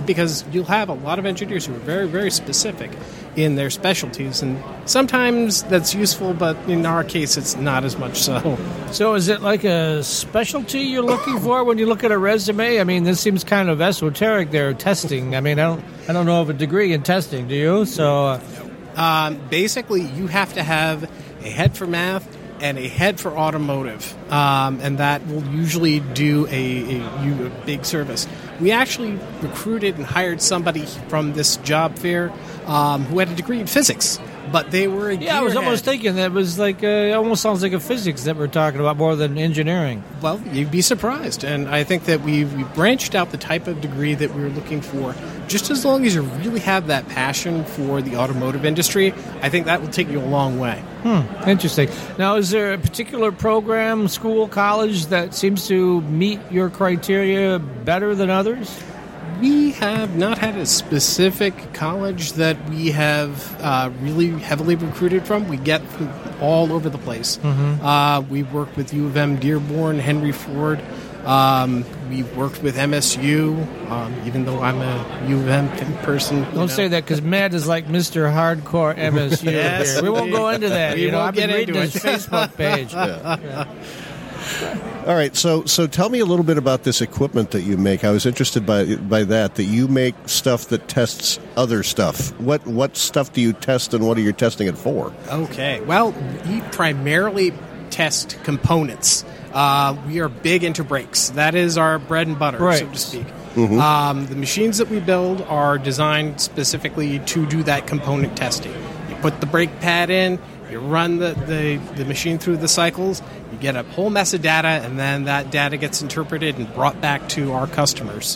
because you'll have a lot of engineers who are very, very specific in their specialties, and sometimes that's useful, but in our case, it's not as much so. So is it like a specialty you're looking for when you look at a resume? I mean, this seems kind of esoteric there, testing. I mean, I don't know of a degree in testing, do you? So basically, you have to have a head for math and a head for automotive, and that will usually do you a big service. We actually recruited and hired somebody from this job fair who had a degree in physics, but they were a I was gearhead. almost thinking that was like almost sounds like a physics that we're talking about more than engineering. Well, you'd be surprised, and I think that we branched out the type of degree that we were looking for. Just as long as you really have that passion for the automotive industry, I think that will take you a long way. Interesting. Now, is there a particular program, school, college that seems to meet your criteria better than others? We have not had a specific college that we have really heavily recruited from. We get from all over the place. We work with U of M Dearborn, Henry Ford. We've worked with MSU, even though I'm a U of M person. Don't say that, because Matt is like Mr. Hardcore MSU. Yes. Here. We won't go into that. We won't I've been get reading into his it. Facebook page. Yeah. All right, so tell me a little bit about this equipment that you make. I was interested by that you make stuff that tests other stuff. What stuff do you test, and what are you testing it for? Okay, well, we primarily test components. We are big into brakes. That is our bread and butter, so to speak. The machines that we build are designed specifically to do that component testing. You put the brake pad in, you run the machine through the cycles, you get a whole mess of data, and then that data gets interpreted and brought back to our customers.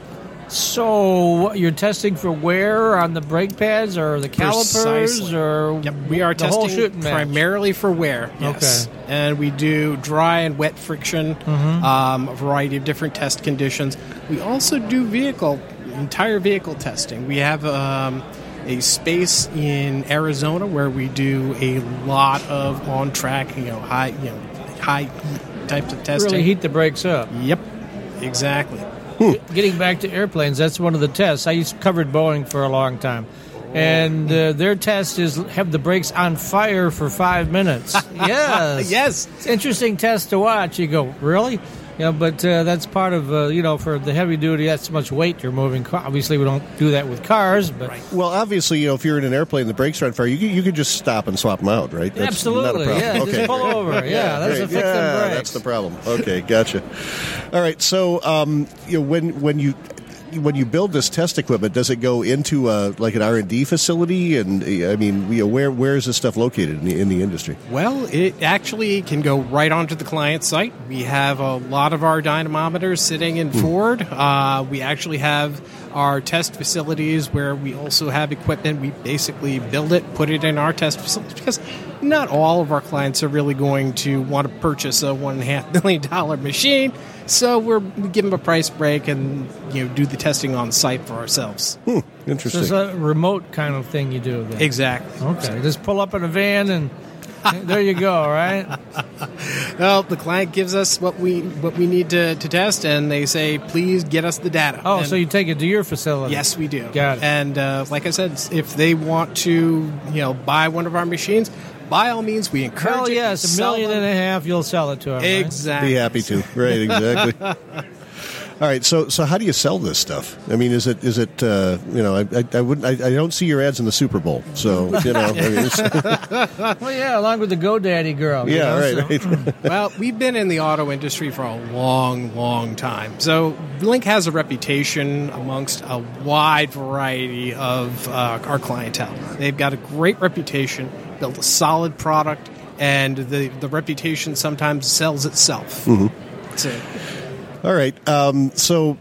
So you're testing for wear on the brake pads or the calipers? Precisely. Or Yep, we are the whole testing shooting match? primarily for wear, yes. Okay. And we do dry and wet friction, a variety of different test conditions. We also do entire vehicle testing. We have a space in Arizona where we do a lot of on-track, high heat types of testing. Really heat the brakes up. Yep, exactly. Getting back to airplanes, that's one of the tests. I covered Boeing for a long time. And their test is have the brakes on fire for 5 minutes. Yes. Yes. It's an interesting test to watch. You go, really? But that's part of, for the heavy duty, that's much weight you're moving. Obviously, we don't do that with cars. But Well, obviously, if you're in an airplane and the brakes are on fire, you could just stop and swap them out, right? That's absolutely, not a problem. yeah. Okay. Just pull over. Yeah, that's great. a fix them brakes. That's the problem. Okay, gotcha. All right, so when you build this test equipment, does it go into like an R&D facility? And I mean, where is this stuff located in the industry? Well, it actually can go right onto the client site. We have a lot of our dynamometers sitting in Ford. We actually have our test facilities where we also have equipment. We basically build it, put it in our test facilities, because not all of our clients are really going to want to purchase a $1.5 million machine. So we give them a price break and do the testing on site for ourselves. Interesting. So it's a remote kind of thing you do then. Exactly. Okay, just pull up in a van and there you go, right? Well, the client gives us what we need to test, and they say, please get us the data. Oh, and so you take it to your facility? yes, we do. Got it. And like I said, if they want to buy one of our machines, by all means, we encourage Hell it. yes, We $1.5 million, you'll sell it to them. Right? Exactly. Be happy to. Right, exactly. All right, so how do you sell this stuff? I mean, is it I don't see your ads in the Super Bowl, so Well, yeah, along with the GoDaddy girl. right. Well, we've been in the auto industry for a long, long time. So Blink has a reputation amongst a wide variety of our clientele. They've got a great reputation, built a solid product, and the reputation sometimes sells itself. So, All right. So,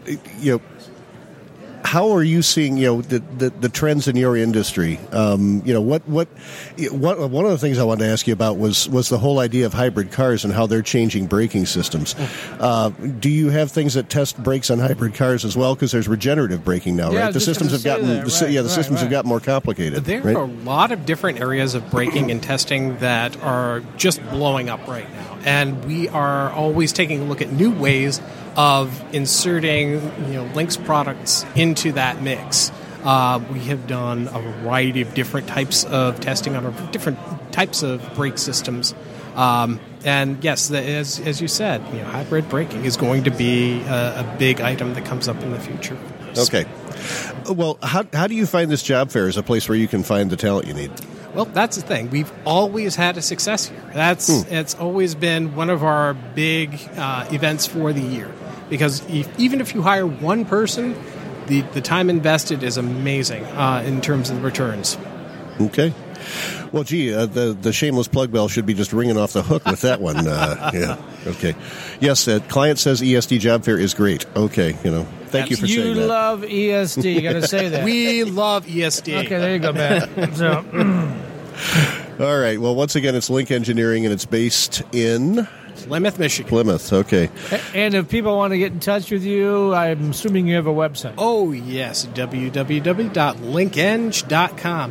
how are you seeing the trends in your industry? One of the things I wanted to ask you about was the whole idea of hybrid cars and how they're changing braking systems. Do you have things that test brakes on hybrid cars as well? Because there's regenerative braking now, Yeah, right? The systems have gotten systems have gotten more complicated. there right? are a lot of different areas of braking and testing that are just blowing up right now. And we are always taking a look at new ways of inserting Lynx products into that mix. We have done a variety of different types of testing on different types of brake systems. And yes, as you said, hybrid braking is going to be a big item that comes up in the future. Okay. Well, how do you find this job fair as a place where you can find the talent you need? Well, that's the thing. We've always had a success here. It's always been one of our big events for the year. Because even if you hire one person, the time invested is amazing in terms of the returns. Okay. Well, gee, the shameless plug bell should be just ringing off the hook with that one. Yeah. Okay. Yes, client says ESD Job Fair is great. Okay. Thank you for saying that. You love ESD. You got to say that. We love ESD. Okay, there you go, man. So. All right. Well, once again, it's Link Engineering, and it's based in Plymouth, Michigan. Plymouth, okay. And if people want to get in touch with you, I'm assuming you have a website. Oh, yes, www.linkeng.com,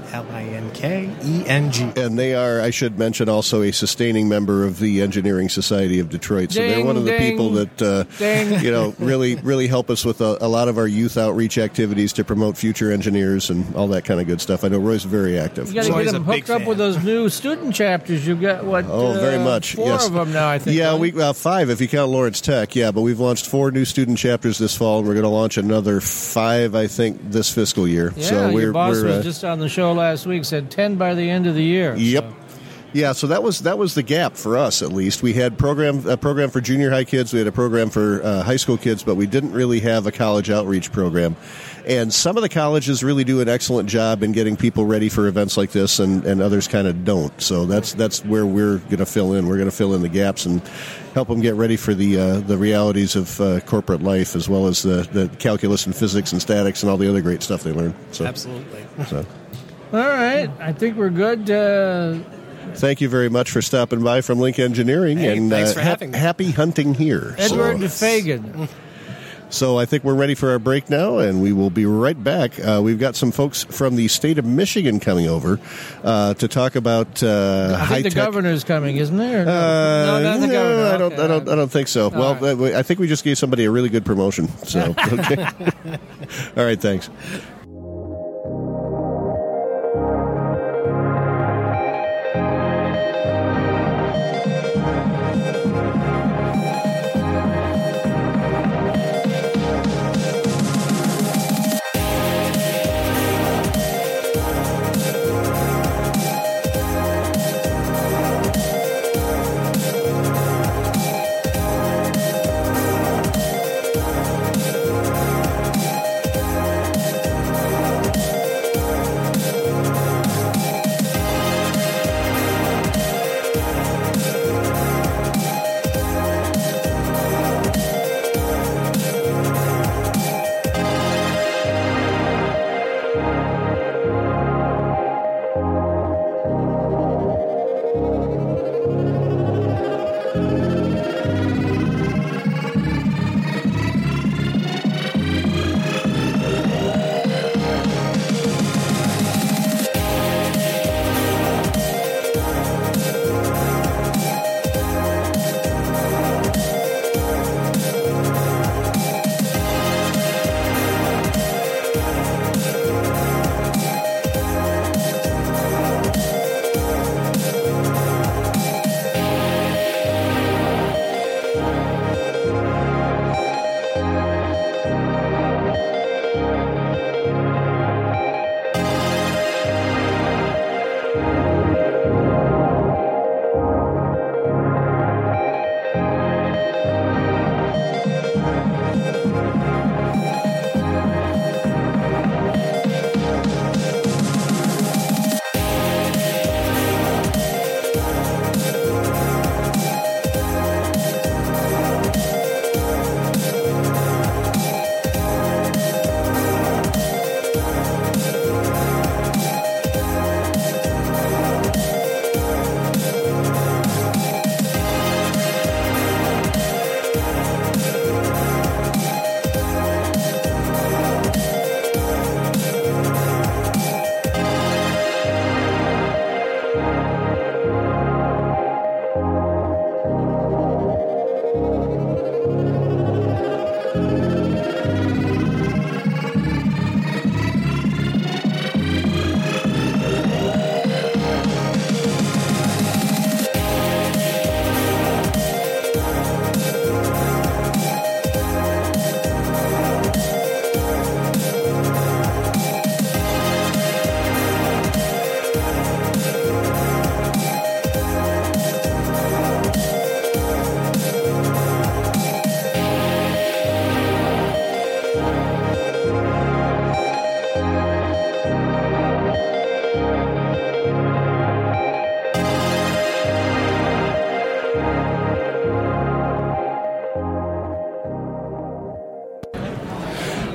Linkeng. And they are, I should mention, also a sustaining member of the Engineering Society of Detroit. So they're one of the people that, really help us with a lot of our youth outreach activities to promote future engineers and all that kind of good stuff. I know Roy's very active. You got to get them hooked up with those new student chapters. You've got, very much. 4 of them now, I think. Yeah, we 5 if you count Lawrence Tech. Yeah, but we've launched 4 new student chapters this fall, and we're going to launch another 5, I think, this fiscal year. Yeah, so your boss was just on the show last week. Said 10 by the end of the year. Yep. So. Yeah, so that was the gap for us, at least. We had a program for junior high kids. We had a program for high school kids, but we didn't really have a college outreach program. And some of the colleges really do an excellent job in getting people ready for events like this, and others kind of don't. So that's where we're going to fill in. We're going to fill in the gaps and help them get ready for the realities of corporate life, as well as the calculus and physics and statics and all the other great stuff they learn. So, absolutely. So. All right. I think we're good. Thank you very much for stopping by from Link Engineering. Hey, and thanks for having me. Happy hunting here. Edward Fagan. So I think we're ready for our break now, and we will be right back. We've got some folks from the state of Michigan coming over to talk about I think the governor's coming, isn't there? No, not the governor. I don't think so. Well, right. I think we just gave somebody a really good promotion. So, okay. All right, thanks.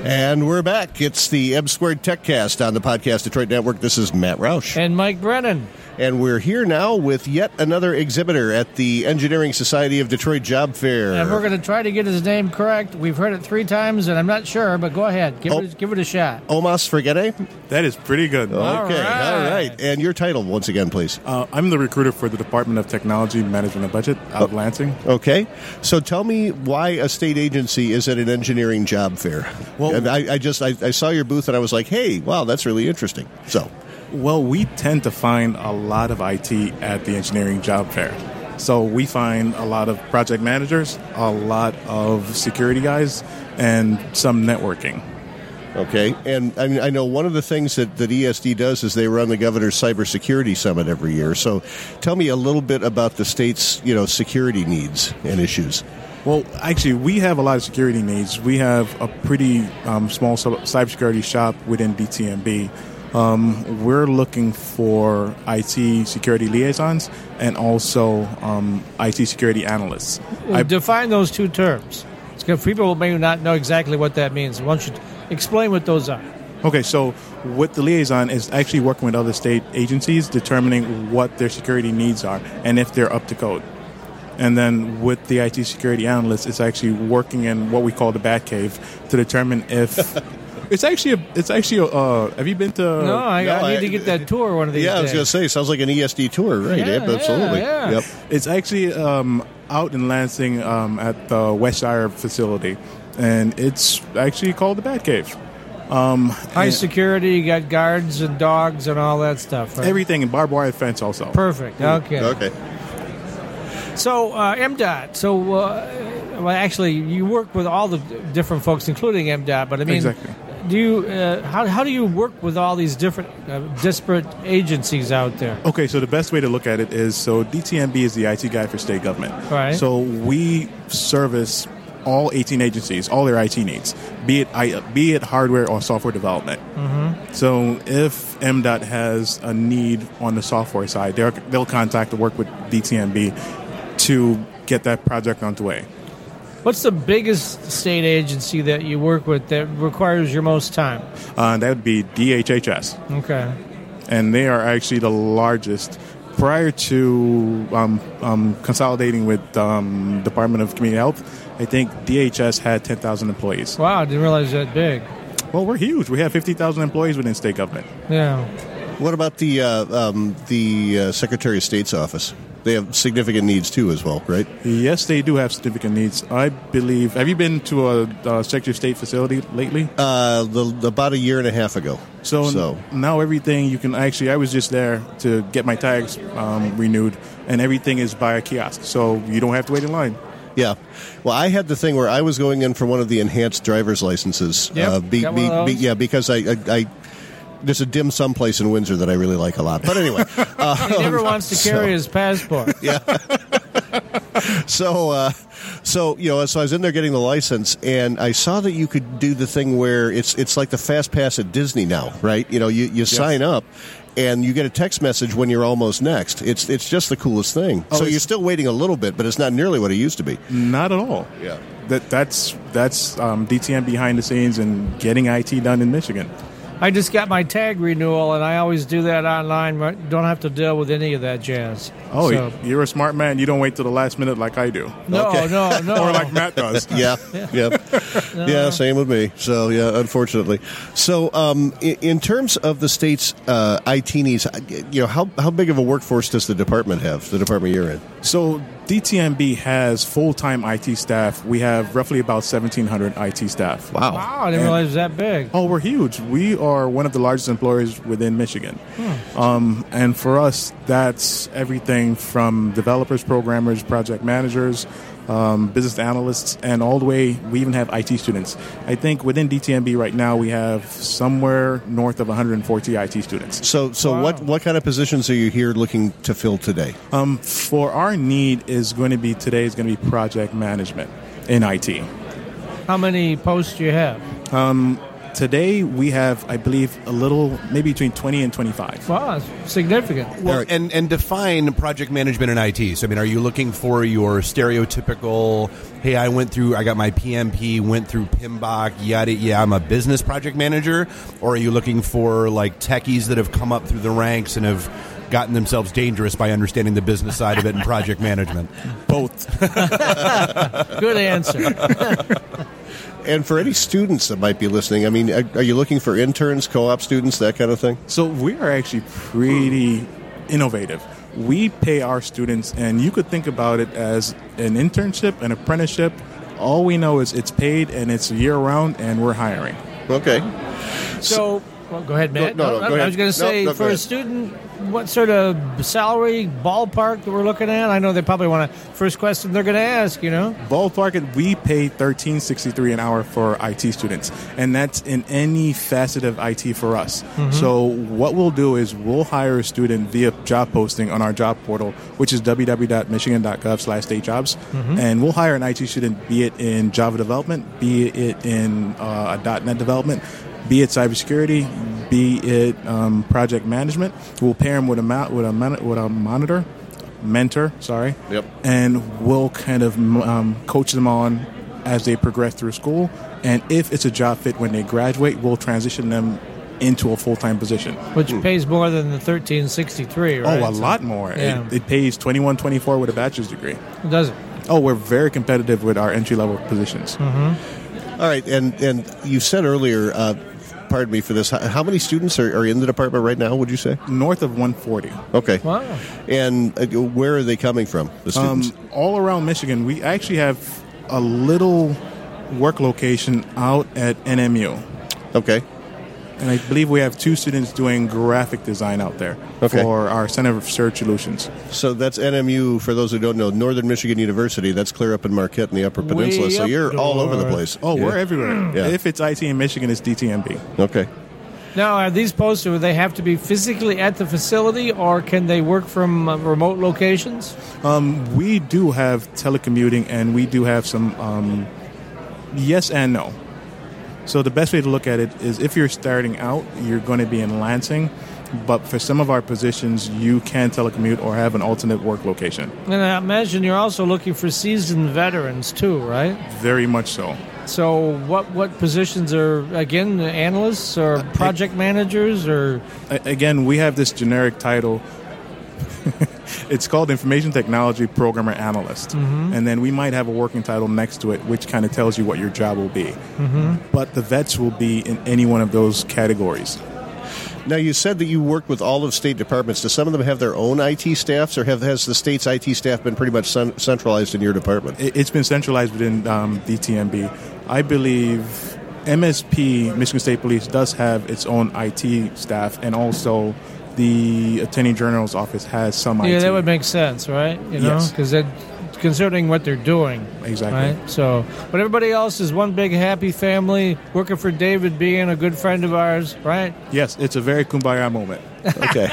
And we're back. It's the M Squared TechCast on the Podcast Detroit Network. This is Matt Roush. And Mike Brennan. And we're here now with yet another exhibitor at the Engineering Society of Detroit Job Fair. And we're going to try to get his name correct. We've heard it 3 times, and I'm not sure, but go ahead. Give it a shot. Omas Frigete? That is pretty good. Okay, all right. And your title, once again, please. I'm the recruiter for the Department of Technology, Management and Budget out of Lansing. Okay. So tell me why a state agency is at an engineering job fair. Well, I saw your booth, and I was like, hey, wow, that's really interesting. Well, we tend to find a lot of IT at the engineering job fair. So we find a lot of project managers, a lot of security guys, and some networking. Okay. And I know one of the things that ESD does is they run the Governor's Cybersecurity Summit every year. So tell me a little bit about the state's, security needs and issues. Well, actually, we have a lot of security needs. We have a pretty small cybersecurity shop within DTMB. We're looking for IT security liaisons and also IT security analysts. Define those 2 terms. People may not know exactly what that means. Why don't you explain what those are? Okay, so with the liaison is actually working with other state agencies, determining what their security needs are and if they're up to code. And then with the IT security analyst, it's actually working in what we call the Bat Cave to determine if... It's actually. Have you been to? No, I need to get that tour one of these days. Yeah, I was going to say, sounds like an ESD tour, right? Yeah, absolutely. Yeah. Yep. It's actually out in Lansing at the Westshire facility, and it's actually called the Bat Cave. High security, you got guards and dogs and all that stuff, right? Everything, and barbed wire fence also. Perfect. Okay. Okay. So MDOT. So well, actually, you work with all the different folks, including MDOT. But I mean, exactly. Do you how do you work with all these different disparate agencies out there? Okay, so the best way to look at it is, so DTMB is the IT guy for state government. Right. So we service all 18 agencies, all their IT needs, be it hardware or software development. Mm-hmm. So if MDOT has a need on the software side, they'll contact to work with DTMB to get that project on the way. What's the biggest state agency that you work with that requires your most time? That would be DHHS. Okay. And they are actually the largest. Prior to consolidating with Department of Community Health, I think DHS had 10,000 employees. Wow, I didn't realize that big. Well, we're huge. We have 50,000 employees within state government. Yeah. What about the Secretary of State's office? They have significant needs too, as well, right? Yes, they do have significant needs. I believe. Have you been to a Secretary of State facility lately? About a year and a half ago. So now everything you can actually. I was just there to get my tags renewed, and everything is by a kiosk, so you don't have to wait in line. Yeah. Well, I had the thing where I was going in for one of the enhanced driver's licenses. Yep. Because I there's a dim sum place in Windsor that I really like a lot. But anyway. He never wants to carry his passport. Yeah. So I was in there getting the license, and I saw that you could do the thing where it's like the Fast Pass at Disney now, right? You sign up, and you get a text message when you're almost next. It's just the coolest thing. So you're still waiting a little bit, but it's not nearly what it used to be. Not at all. Yeah. That's DTM behind the scenes and getting IT done in Michigan. I just got my tag renewal, and I always do that online. Don't have to deal with any of that jazz. Oh, so, you're a smart man. You don't wait till the last minute like I do. No, okay. no. Or like Matt does. Yeah. Yeah, same with me. So, yeah, unfortunately. So, in terms of the state's IT needs, how big of a workforce does the department have, the department you're in? So, DTMB has full-time IT staff. We have roughly about 1,700 IT staff. Wow. I didn't realize it was that big. Oh, we're huge. We are one of the largest employers within Michigan. And for us, that's everything from developers, programmers, project managers, business analysts, and all the way, we even have IT students. I think within DTMB right now, we have somewhere north of 140 IT students. So wow. What kind of positions are you here looking to fill today? For our need is going to be project management in IT. How many posts do you have? Today, we have, I believe, maybe between 20 and 25. Wow, that's significant. Well, and define project management in IT. So, I mean, are you looking for your stereotypical, hey, I got my PMP, went through PMBOK, I'm a business project manager? Or are you looking for, like, techies that have come up through the ranks and have gotten themselves dangerous by understanding the business side of it and project management? Both. Good answer. And for any students that might be listening, I mean, are you looking for interns, co-op students, that kind of thing? So we are actually pretty innovative. We pay our students, and you could think about it as an internship, an apprenticeship. All we know is it's paid, and it's year-round, and we're hiring. Okay. So, well, go ahead, Matt. No, go ahead. I was going to say, go for ahead. a student, what sort of salary ballpark that we're looking at? I know they probably want to, first question they're going to ask, Ballpark, we pay $13.63 an hour for IT students, and that's in any facet of IT for us. Mm-hmm. So what we'll do is we'll hire a student via job posting on our job portal, which is www.michigan.gov/statejobs, and we'll hire an IT student, be it in Java development, be it in .NET development, be it cybersecurity, be it project management. We'll pair them with a mentor, Yep. and we'll kind of coach them on as they progress through school. And if it's a job fit when they graduate, we'll transition them into a full-time position. Which pays more than the $13.63, right? Oh, a lot more. Yeah. It pays $21.24 with a bachelor's degree. Does it? Oh, we're very competitive with our entry-level positions. All right, and you said earlier, pardon me for this, how many students are in the department right now, would you say? North of 140. Okay. Wow. And where are they coming from, the students? All around Michigan. We actually have a little work location out at NMU. Okay. And I believe we have 2 students doing graphic design out there for our Center of Research Solutions. So that's NMU, for those who don't know, Northern Michigan University. That's clear up in Marquette in the Upper Peninsula. So you're all over the place. Oh, we're everywhere. Yeah. If it's IT in Michigan, it's DTMB. Okay. Now, are these posted, do they have to be physically at the facility, or can they work from remote locations? We do have telecommuting, and we do have some yes and no. So the best way to look at it is if you're starting out, you're going to be in Lansing, but for some of our positions, you can telecommute or have an alternate work location. And I imagine you're also looking for seasoned veterans, too, right? Very much so. So what positions are, again, analysts or project managers? Or Again, we have this generic title. It's called Information Technology Programmer Analyst. And then we might have a working title next to it, which kind of tells you what your job will be. But the vets will be in any one of those categories. Now, you said that you work with all of state departments. Do some of them have their own IT staffs, or has the state's IT staff been pretty much centralized in your department? It's been centralized within DTMB. I believe MSP, Michigan State Police, does have its own IT staff, and also the Attorney General's office has some IT. yeah, that would make sense, right? Yes. Because concerning what they're doing. Exactly. Right? So, but everybody else is one big happy family, working for David being a good friend of ours, right? Yes, it's a very kumbaya moment. Okay.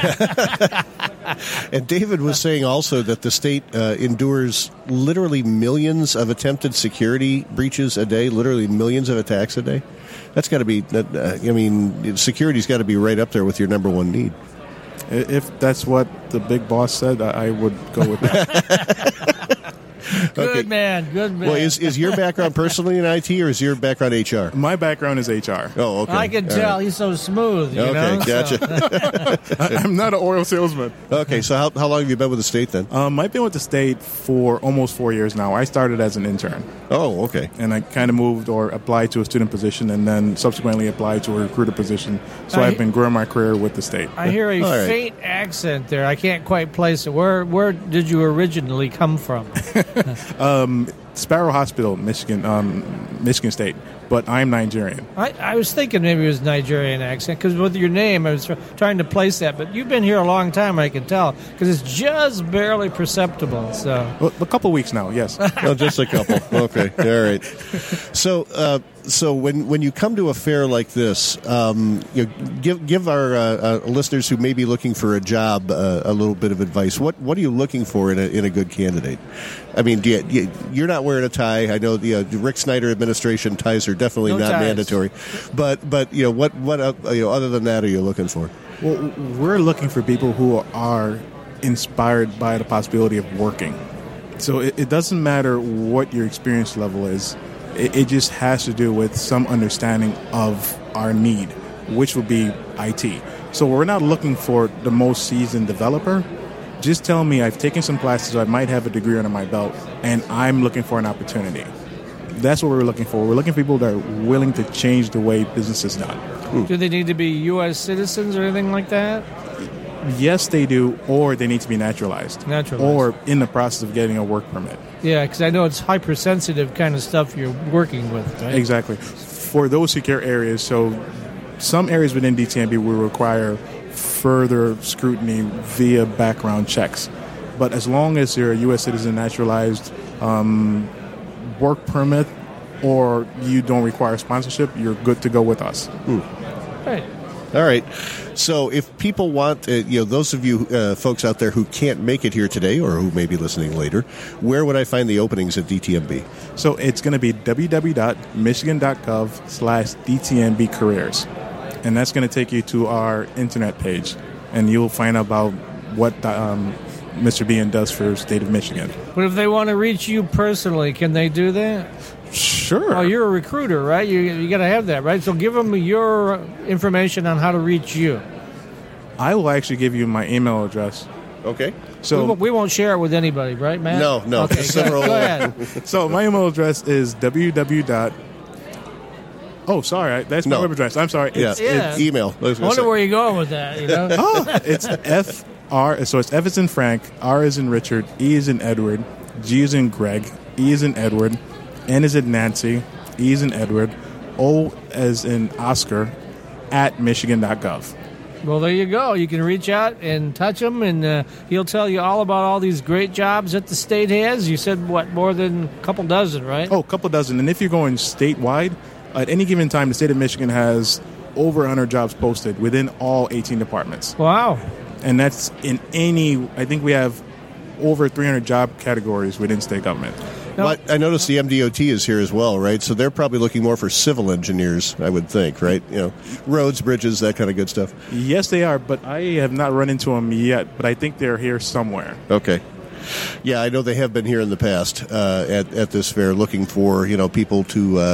And David was saying also that the state endures literally millions of attempted security breaches a day, literally millions of attacks a day. That's got to be, security's got to be right up there with your number one need. If that's what the big boss said, I would go with that. Good man. Well, is your background personally in IT, or is your background HR? My background is HR. Oh, okay. I can tell he's so smooth. You know? Gotcha. I'm not an oil salesman. Okay, so how long have you been with the state then? I've been with the state for almost 4 years now. I started as an intern. Oh, okay. And I kind of moved or applied to a student position, and then subsequently applied to a recruiter position. So I've been growing my career with the state. I hear a faint accent there. I can't quite place it. Where did you originally come from? Sparrow Hospital, Michigan State, but I'm Nigerian. I was thinking maybe it was Nigerian accent, because with your name, I was trying to place that. But you've been here a long time, I can tell, because it's just barely perceptible. So Well, a couple weeks now, yes. Oh, just a couple. Okay, all right. So So when you come to a fair like this, give our listeners who may be looking for a job a little bit of advice. What are you looking for in a good candidate? I mean, you're not wearing a tie. I know the Rick Snyder administration ties are definitely not mandatory. But what other than that are you looking for? Well, we're looking for people who are inspired by the possibility of working. So it doesn't matter what your experience level is. It just has to do with some understanding of our need, which would be IT. So we're not looking for the most seasoned developer. Just tell me I've taken some classes, I might have a degree under my belt, and I'm looking for an opportunity. That's what we're looking for. We're looking for people that are willing to change the way business is done. Do they need to be U.S. citizens or anything like that? Yes, they do, or they need to be naturalized. Or in the process of getting a work permit. Yeah, because I know it's hypersensitive kind of stuff you're working with, right? Exactly. For those secure areas, so some areas within DTMB will require further scrutiny via background checks. But as long as you're a U.S. citizen, naturalized, work permit, or you don't require sponsorship, you're good to go with us. Right. All right. So if people want, those of you folks out there who can't make it here today or who may be listening later, where would I find the openings at DTMB? So it's going to be www.michigan.gov/DTMB careers. And that's going to take you to our internet page. And you'll find out about what Mr. Bean does for the state of Michigan. But if they want to reach you personally, can they do that? Sure. Oh, you're a recruiter, right? You got to have that, right? So give them your information on how to reach you. I will actually give you my email address. Okay. So we won't share it with anybody, right, Matt? No. Okay, go ahead. So my email address is Oh, sorry. That's my web address. I'm sorry. It's email. I wonder where you're going with that. It's FR. So it's F as in Frank, R as in Richard, E as in Edward, G as in Greg, E as in Edward, N as in Nancy, E as in Edward, O as in Oscar, at Michigan.gov. Well, there you go. You can reach out and touch him, and he'll tell you all about all these great jobs that the state has. You said, more than a couple dozen, right? Oh, a couple dozen. And if you're going statewide, at any given time, the state of Michigan has over 100 jobs posted within all 18 departments. Wow. And that's in I think we have over 300 job categories within state government. Well, I noticed the MDOT is here as well, right? So they're probably looking more for civil engineers, I would think, right? Roads, bridges, that kind of good stuff. Yes, they are, but I have not run into them yet, but I think they're here somewhere. Okay. Yeah, I know they have been here in the past at this fair looking for, people to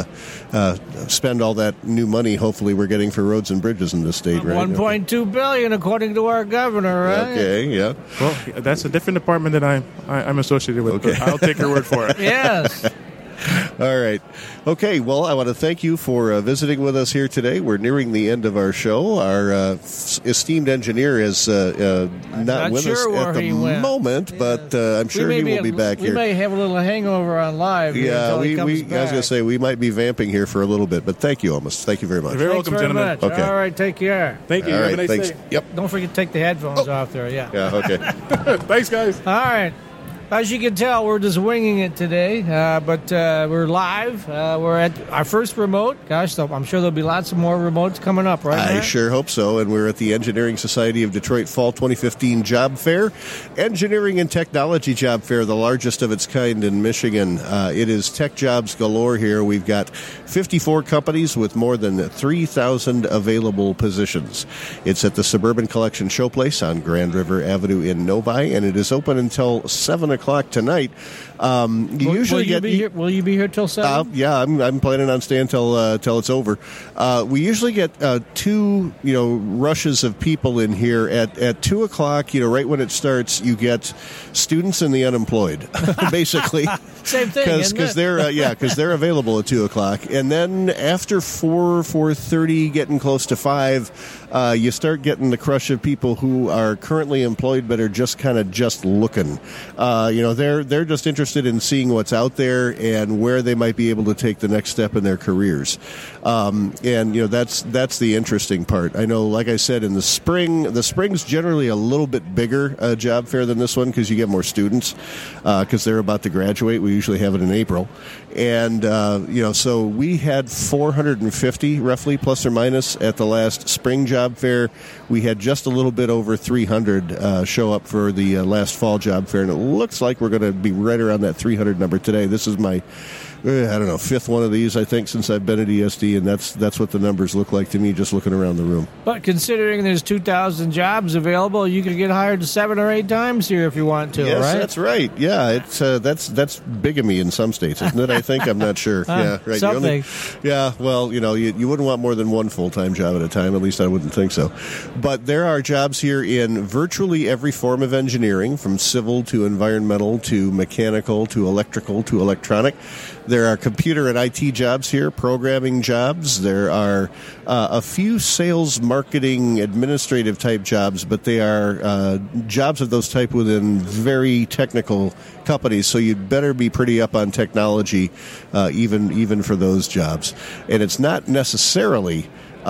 spend all that new money, hopefully, we're getting for roads and bridges in this state, right? $1.2 billion, according to our governor, right? Okay, yeah. Well, that's a different department that I'm associated with, okay. But I'll take your word for it. Yes. All right. Okay, well, I want to thank you for visiting with us here today. We're nearing the end of our show. Our esteemed engineer is not with us at the moment, but I'm sure he will be back here. We may have a little hangover on live. Yeah, I was going to say, we might be vamping here for a little bit, but thank you, Amos. Thank you very much. You're very welcome, gentlemen. Much. Okay. All right, take care. Thank you. All Have right, a nice thanks. day. Yep. Don't forget to take the headphones off there, Yeah, okay. Thanks, guys. All right. As you can tell, we're just winging it today, but we're live. We're at our first remote. Gosh, I'm sure there'll be lots of more remotes coming up, right? I sure hope so. And we're at the Engineering Society of Detroit Fall 2015 Job Fair. Engineering and Technology Job Fair, the largest of its kind in Michigan. It is tech jobs galore here. We've got 54 companies with more than 3,000 available positions. It's at the Suburban Collection Showplace on Grand River Avenue in Novi, and it is open until 7 o'clock tonight. Will you be here till 7? Yeah, I'm planning on staying till it's over. We usually get two rushes of people in here at 2 o'clock. Right when it starts, you get students and the unemployed, basically. Same thing, because they're available at 2 o'clock, and then after 4:30, getting close to 5. you start getting the crush of people who are currently employed but are just kind of just looking. They're just interested in seeing what's out there and where they might be able to take the next step in their careers. That's the interesting part. I know, like I said, in the spring's generally a little bit bigger job fair than this one because you get more students because they're about to graduate. We usually have it in April. And, so we had 450 roughly, plus or minus, at the last spring job fair. We had just a little bit over 300 show up for the last fall job fair, and it looks like we're going to be right around that 300 number today. This is my fifth one of these, I think, since I've been at ESD, and that's what the numbers look like to me just looking around the room. But considering there's 2,000 jobs available, you could get hired 7 or 8 times here if you want to, yes, right? That's right. Yeah, it's that's bigamy in some states, isn't it? I think. I'm not sure. Yeah, right. Something. You wouldn't want more than one full-time job at a time. At least I wouldn't think so. But there are jobs here in virtually every form of engineering, from civil to environmental to mechanical to electrical to electronic. There are computer and IT jobs here, programming jobs. There are a few sales, marketing, administrative type jobs, but they are jobs of those type within very technical companies. So you'd better be pretty up on technology, even for those jobs. And it's not necessarily.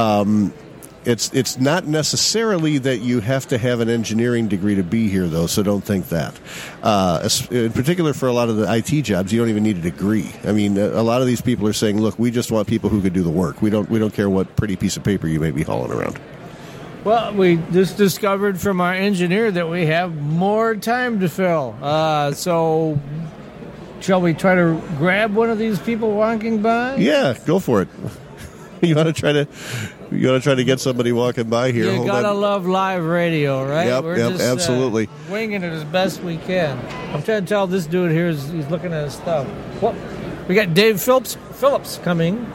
It's not necessarily that you have to have an engineering degree to be here, though, so don't think that. In particular, for a lot of the IT jobs, you don't even need a degree. I mean, a lot of these people are saying, look, we just want people who could do the work. We don't care what pretty piece of paper you may be hauling around. Well, we just discovered from our engineer that we have more time to fill. So shall we try to grab one of these people walking by? Yeah, go for it. You want to try to get somebody walking by here. You gotta love live radio, right? Yep, We're just, absolutely. Winging it as best we can. I'm trying to tell this dude here he's looking at his stuff. What? We got Dave Phillips coming.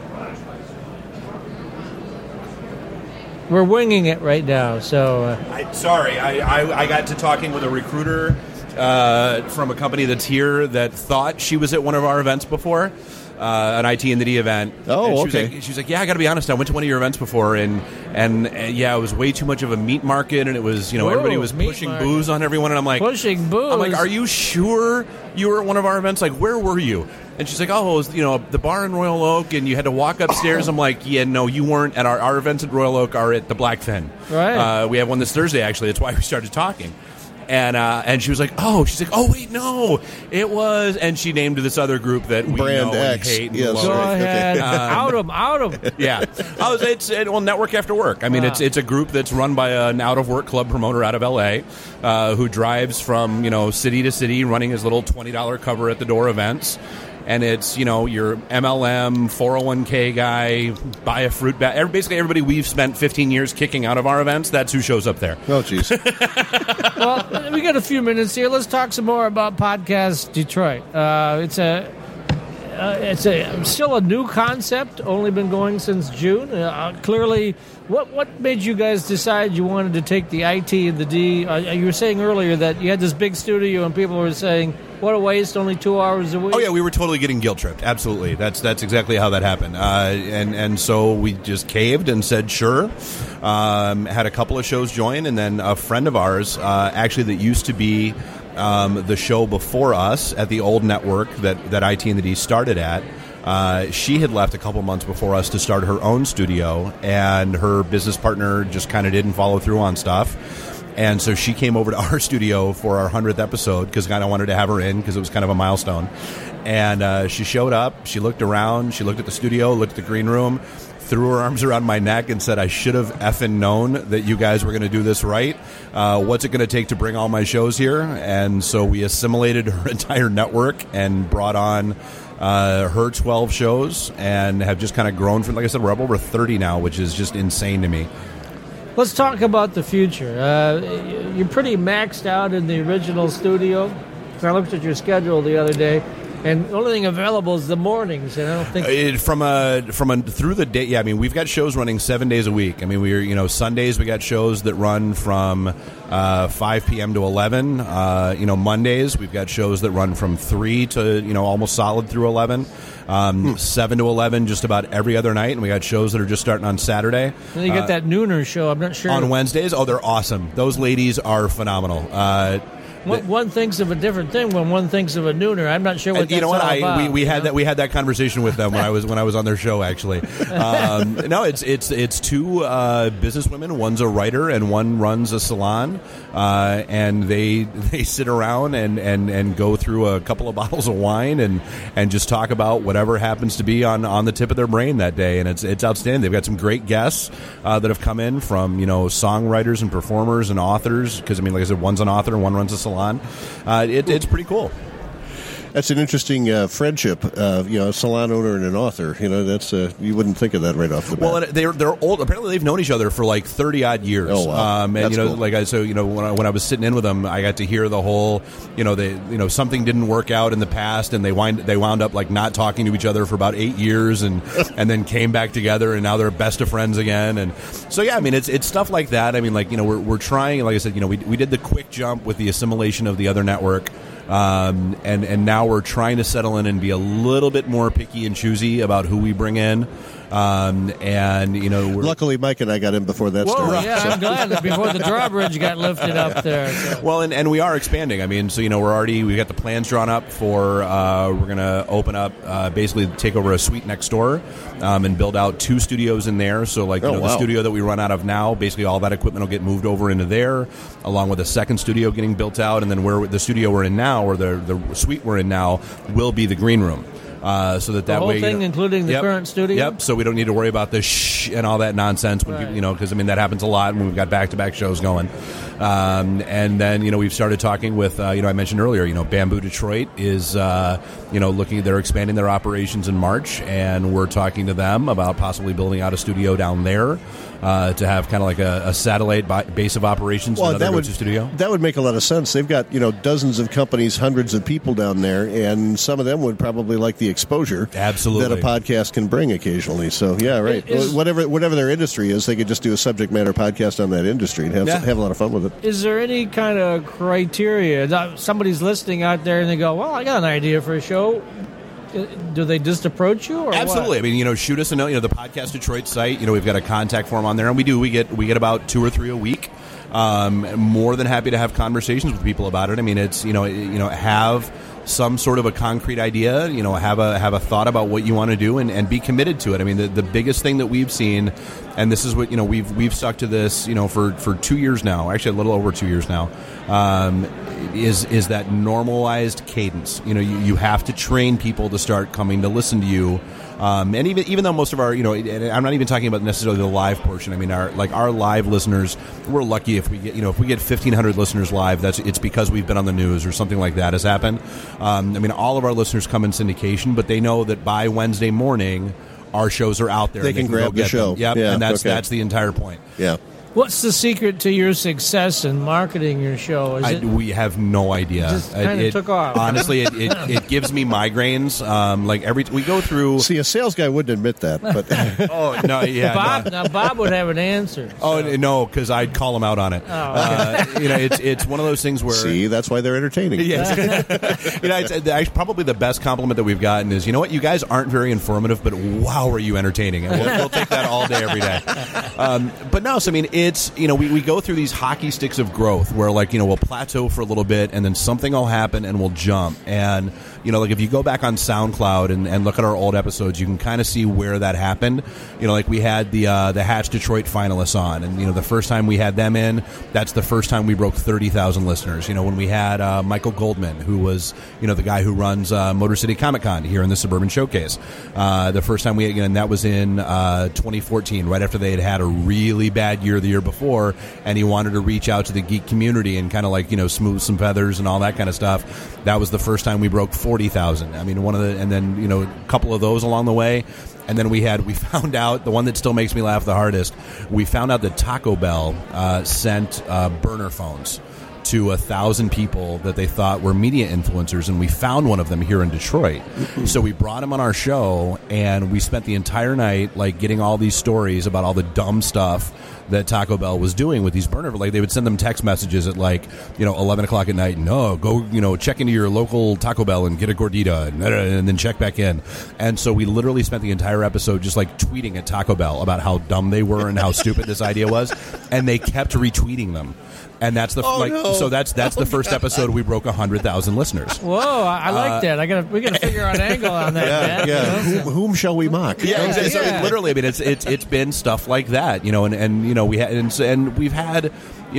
We're winging it right now, so... I got to talking with a recruiter from a company that's here that thought she was at one of our events before. An IT and the D event. Oh, okay. She was like, yeah, I got to be honest, I went to one of your events before, and yeah, it was way too much of a meat market, and it was, everybody was pushing booze on everyone, and I'm like... Pushing booze? I'm like, are you sure you were at one of our events? Like, where were you? And she's like, oh, it was, the bar in Royal Oak, and you had to walk upstairs. I'm like, yeah, no, you weren't at our events at Royal Oak are at the Blackfin. Right. We have one this Thursday, actually. That's why we started talking. And she was like, oh, wait, no, it was, and she named this other group that we Brand know X. and hate. And Yes. love. Go ahead. Out them. Yeah. Network After Work. I mean, it's a group that's run by an out-of-work club promoter out of L.A. Who drives from, city to city running his little $20 cover at the door events. And it's, your MLM, 401k guy, buy a fruit bag. Basically, everybody we've spent 15 years kicking out of our events, that's who shows up there. Oh, jeez. Well, we got a few minutes here. Let's talk some more about Podcast Detroit. It's still a new concept, only been going since June. Clearly, what made you guys decide you wanted to take the IT and the D? You were saying earlier that you had this big studio and people were saying, what a waste, only 2 hours a week. Oh, yeah, we were totally getting guilt-tripped. Absolutely. That's exactly how that happened. And so we just caved and said, sure. Had a couple of shows join, and then a friend of ours, actually that used to be the show before us at the old network that IT and the D started at, she had left a couple months before us to start her own studio, and her business partner just kind of didn't follow through on stuff. And so she came over to our studio for our 100th episode because kind of wanted to have her in because it was kind of a milestone. And she showed up. She looked around. She looked at the studio, looked at the green room, threw her arms around my neck and said, I should have effing known that you guys were going to do this right. What's it going to take to bring all my shows here? And so we assimilated her entire network and brought on her 12 shows and have just kind of grown from, like I said, we're up over 30 now, which is just insane to me. Let's talk about the future. You're pretty maxed out in the original studio. I looked at your schedule the other day. And the only thing available is the mornings, and I don't think from through the day. Yeah, I mean, we've got shows running 7 days a week. I mean, we're Sundays we got shows that run from 5 p.m. to 11. Mondays we've got shows that run from 3 to almost solid through 11. 7 to 11 just about every other night, and we got shows that are just starting on Saturday. And you get that nooner show. I'm not sure on Wednesdays. Oh, they're awesome. Those ladies are phenomenal. One thinks of a different thing when one thinks of a nooner. I'm not sure what that's all about. We had that conversation with them when I was on their show actually. No, it's two businesswomen. One's a writer and one runs a salon, and they sit around and go through a couple of bottles of wine and just talk about whatever happens to be on the tip of their brain that day, and it's outstanding. They've got some great guests that have come in from songwriters and performers and authors, because I mean, like I said, one's an author and one runs a salon. It's pretty cool. That's an interesting friendship, a salon owner and an author. That's you wouldn't think of that right off the bat. Well, they're old. Apparently, they've known each other for like 30 odd years. Oh wow! And that's cool. When I was sitting in with them, I got to hear the whole, something didn't work out in the past, and they wound up like not talking to each other for about 8 years, and then came back together, and now they're best of friends again. And so yeah, I mean, it's stuff like that. I mean, like we're trying. Like I said, we did the quick jump with the assimilation of the other network. And now we're trying to settle in and be a little bit more picky and choosy about who we bring in. Luckily, Mike and I got in before that started. Yeah, I'm glad that before the drawbridge got lifted up there. So. Well, and we are expanding. I mean, so we've got the plans drawn up for we're going to open up, basically take over a suite next door, and build out 2 studios in there. So the studio that we run out of now, basically all that equipment will get moved over into there, along with a second studio getting built out, and then where the studio we're in now, or the suite we're in now, will be the green room. So that whole way, thing, including the current studio. Yep. So we don't need to worry about the shh and all that nonsense when people, because I mean that happens a lot when we've got back-to-back shows going. And then we've started talking with I mentioned earlier, Bamboo Detroit is looking. They're expanding their operations in March, and we're talking to them about possibly building out a studio down there. To have kind of like a satellite base of operations. Well, that would studio. That would make a lot of sense. They've got dozens of companies, hundreds of people down there, and some of them would probably like the exposure absolutely that a podcast can bring occasionally. So yeah, right. Whatever their industry is, they could just do a subject matter podcast on that industry and have a lot of fun with it. Is there any kind of criteria? Somebody's listening out there and they go, "Well, I got an idea for a show." Do they just approach you? Or absolutely. What? I mean, shoot us a note. The Podcast Detroit site. We've got a contact form on there, and we get about 2 or 3 a week. More than happy to have conversations with people about it. I mean, it's have some sort of a concrete idea. Have a thought about what you want to do and be committed to it. I mean, the biggest thing that we've seen, and this is what we've stuck to this for 2 years now. Actually, a little over 2 years now. Is that normalized cadence? You have to train people to start coming to listen to you, and even though most of our, and I'm not even talking about necessarily the live portion. I mean, our live listeners, we're lucky if we get 1,500 listeners live. It's because we've been on the news or something like that has happened. I mean, all of our listeners come in syndication, but they know that by Wednesday morning, our shows are out there. They can grab the show. Yep, yeah, and that's the entire point. Yeah. What's the secret to your success in marketing your show? We have no idea. It just kind of took off. Honestly, it gives me migraines. We go through. See, a sales guy wouldn't admit that, but oh no, yeah. Bob, now Bob would have an answer. So. Oh no, because I'd call him out on it. Oh, okay. It's one of those things where that's why they're entertaining. Yes. It's probably the best compliment that we've gotten is, you guys aren't very informative, but wow, are you entertaining? And we'll take that all day, every day. But no, so I mean. It's, we go through these hockey sticks of growth where we'll plateau for a little bit and then something will happen and we'll jump. And, if you go back on SoundCloud and look at our old episodes, you can kind of see where that happened. We had the Hatch Detroit finalists on, and, the first time we had them in, that's the first time we broke 30,000 listeners. When we had Michael Goldman, who was, the guy who runs Motor City Comic Con here in the Suburban Showcase. The first time and that was in 2014, right after they had a really bad year the year before, and he wanted to reach out to the geek community and kind of smooth some feathers and all that kind of stuff. That was the first time we broke 40,000. I mean, and then a couple of those along the way. And then we found out, the one that still makes me laugh the hardest, we found out that Taco Bell sent burner phones to 1,000 people that they thought were media influencers, and we found one of them here in Detroit. So we brought him on our show, and we spent the entire night like getting all these stories about all the dumb stuff that Taco Bell was doing with these burner. Like, they would send them text messages at 11 o'clock at night, and go check into your local Taco Bell and get a gordita, and then check back in. And so we literally spent the entire episode just like tweeting at Taco Bell about how dumb they were and how stupid this idea was, and they kept retweeting them. And that's the so that's the first episode we broke 100,000 listeners. Whoa, I like that. We got to figure out an angle on that. Yeah. Whom shall we mock? Yeah, exactly. So literally, I mean, it's been stuff like that, and we had and we've had.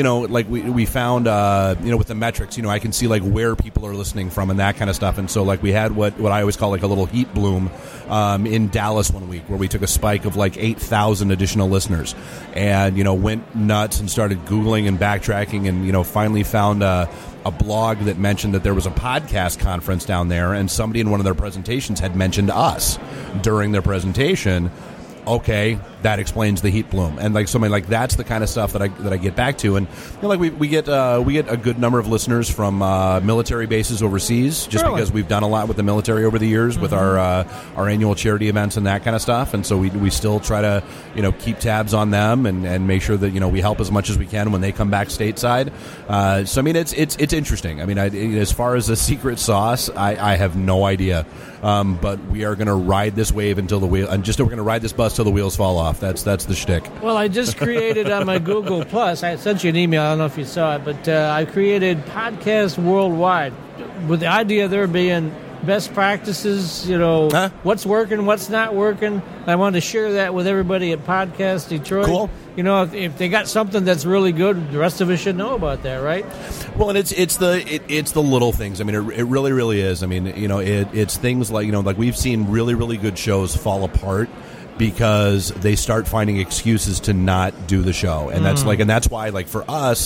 We found, with the metrics, I can see like where people are listening from and that kind of stuff. And so like we had what I always call like a little heat bloom in Dallas one week where we took a spike of like 8,000 additional listeners and, went nuts and started Googling and backtracking and, finally found a blog that mentioned that there was a podcast conference down there and somebody in one of their presentations had mentioned us during their presentation. Okay, that explains the heat bloom, and like something like that's the kind of stuff that I get back to, and we get a good number of listeners from military bases overseas, just because we've done a lot with the military over the years with our annual charity events and that kind of stuff, and so we still try to keep tabs on them and make sure that we help as much as we can when they come back stateside. So I mean it's interesting. I mean as far as the secret sauce, I have no idea, but we are going to ride this wave until the wheel, and we're going to ride this bus till the wheels fall off. That's the shtick. Well, I just created on my Google Plus, I sent you an email, I don't know if you saw it, but I created Podcast Worldwide with the idea there being best practices, what's working, what's not working. I wanted to share that with everybody at Podcast Detroit. Cool. If they got something that's really good, the rest of us should know about that, right? Well, and it's the little things. I mean, it really, really is. I mean, it's things like like we've seen really, really good shows fall apart because they start finding excuses to not do the show, and that's that's why for us.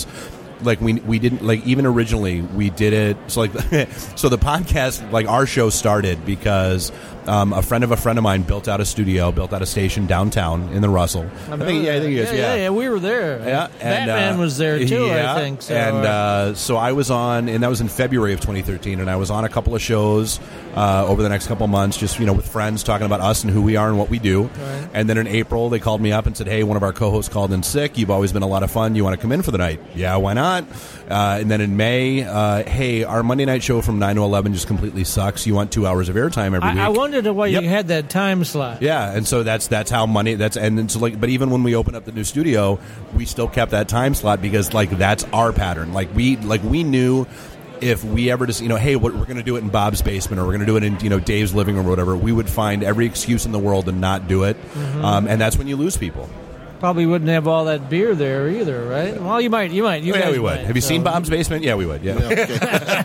We didn't even originally we did it so so the podcast our show started because a friend of mine built out a station downtown in the Russell. I think he is. Yeah, we were there. Yeah, and Batman was there too. I think so. And so I was on, and that was in February of 2013, and I was on a couple of shows over the next couple of months, just with friends talking about us and who we are and what we do. Right. And then in April they called me up and said, "Hey, one of our co-hosts called in sick. You've always been a lot of fun. You want to come in for the night?" Yeah, why not? And then in May, hey, our Monday night show from 9 to 11 just completely sucks. You want 2 hours of airtime every week. I wondered why you had that time slot. Yeah, and so that's how money. But even when we opened up the new studio, we still kept that time slot because that's our pattern. We knew. If we ever just, hey, we're going to do it in Bob's basement or we're going to do it in, Dave's living room or whatever, we would find every excuse in the world to not do it. And that's when you lose people. Probably wouldn't have all that beer there either, right? Well, you might. Yeah, we would. Have you seen Bob's basement? Yeah, we would. Yeah. Okay.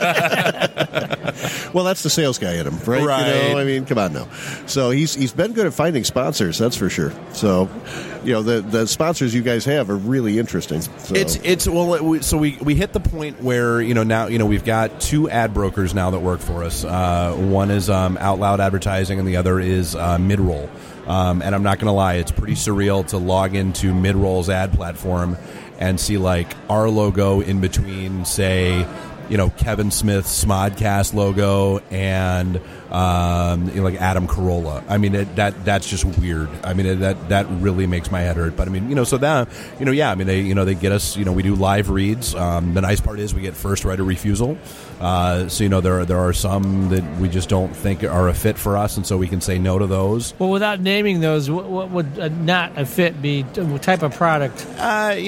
Well, that's the sales guy in him, right? Right. I mean, come on now. So he's been good at finding sponsors, that's for sure. So, the sponsors you guys have are really interesting. So. So we hit the point where now we've got 2 ad brokers now that work for us. One is Out Loud Advertising, and the other is Midroll. And I'm not going to lie, it's pretty surreal to log into Midroll's ad platform and see our logo in between, say, Kevin Smith's Smodcast logo and Adam Carolla. I mean, that's just weird. I mean, that really makes my head hurt. But I mean, so that they get us. We do live reads. The nice part is we get first right of refusal. So there are some that we just don't think are a fit for us, and so we can say no to those. Well, without naming those, what would not a fit be? What type of product? Like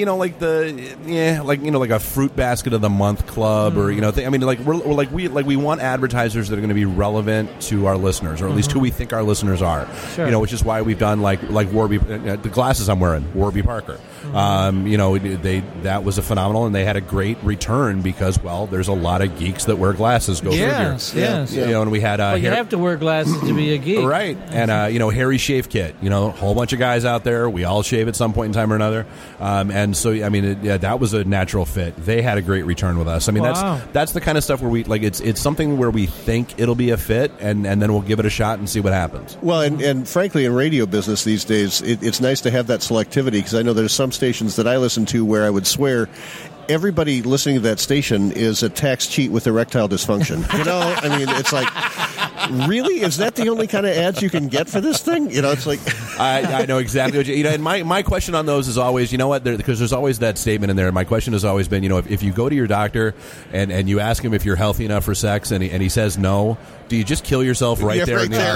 a fruit basket of the month club, or we want advertisers that are going to be relevant to our listeners, or at least who we think our listeners are. Sure. Which is why we've done like Warby, the glasses I'm wearing, Warby Parker. That was a phenomenal, and they had a great return because there's a lot of geeks that wear glasses. Go figure. Yes. And we had you have to wear glasses to be a geek, right? And Harry Shave Kit. A whole bunch of guys out there. We all shave at some point in time or another. And so that was a natural fit. They had a great return with us. I mean, that's the kind of stuff where we it's something where we think it'll be a fit, and then we'll give it a shot and see what happens. Well, and frankly, in radio business these days, it's nice to have that selectivity, because I know there's some stations that I listen to where I would swear everybody listening to that station is a tax cheat with erectile dysfunction. I mean, it's like, really? Is that the only kind of ads you can get for this thing? It's like... I know exactly what and my question on those is always, you know what, because there's always that statement in there. My question has always been, if you go to your doctor and you ask him if you're healthy enough for sex and he says no, do you just kill yourself right there in the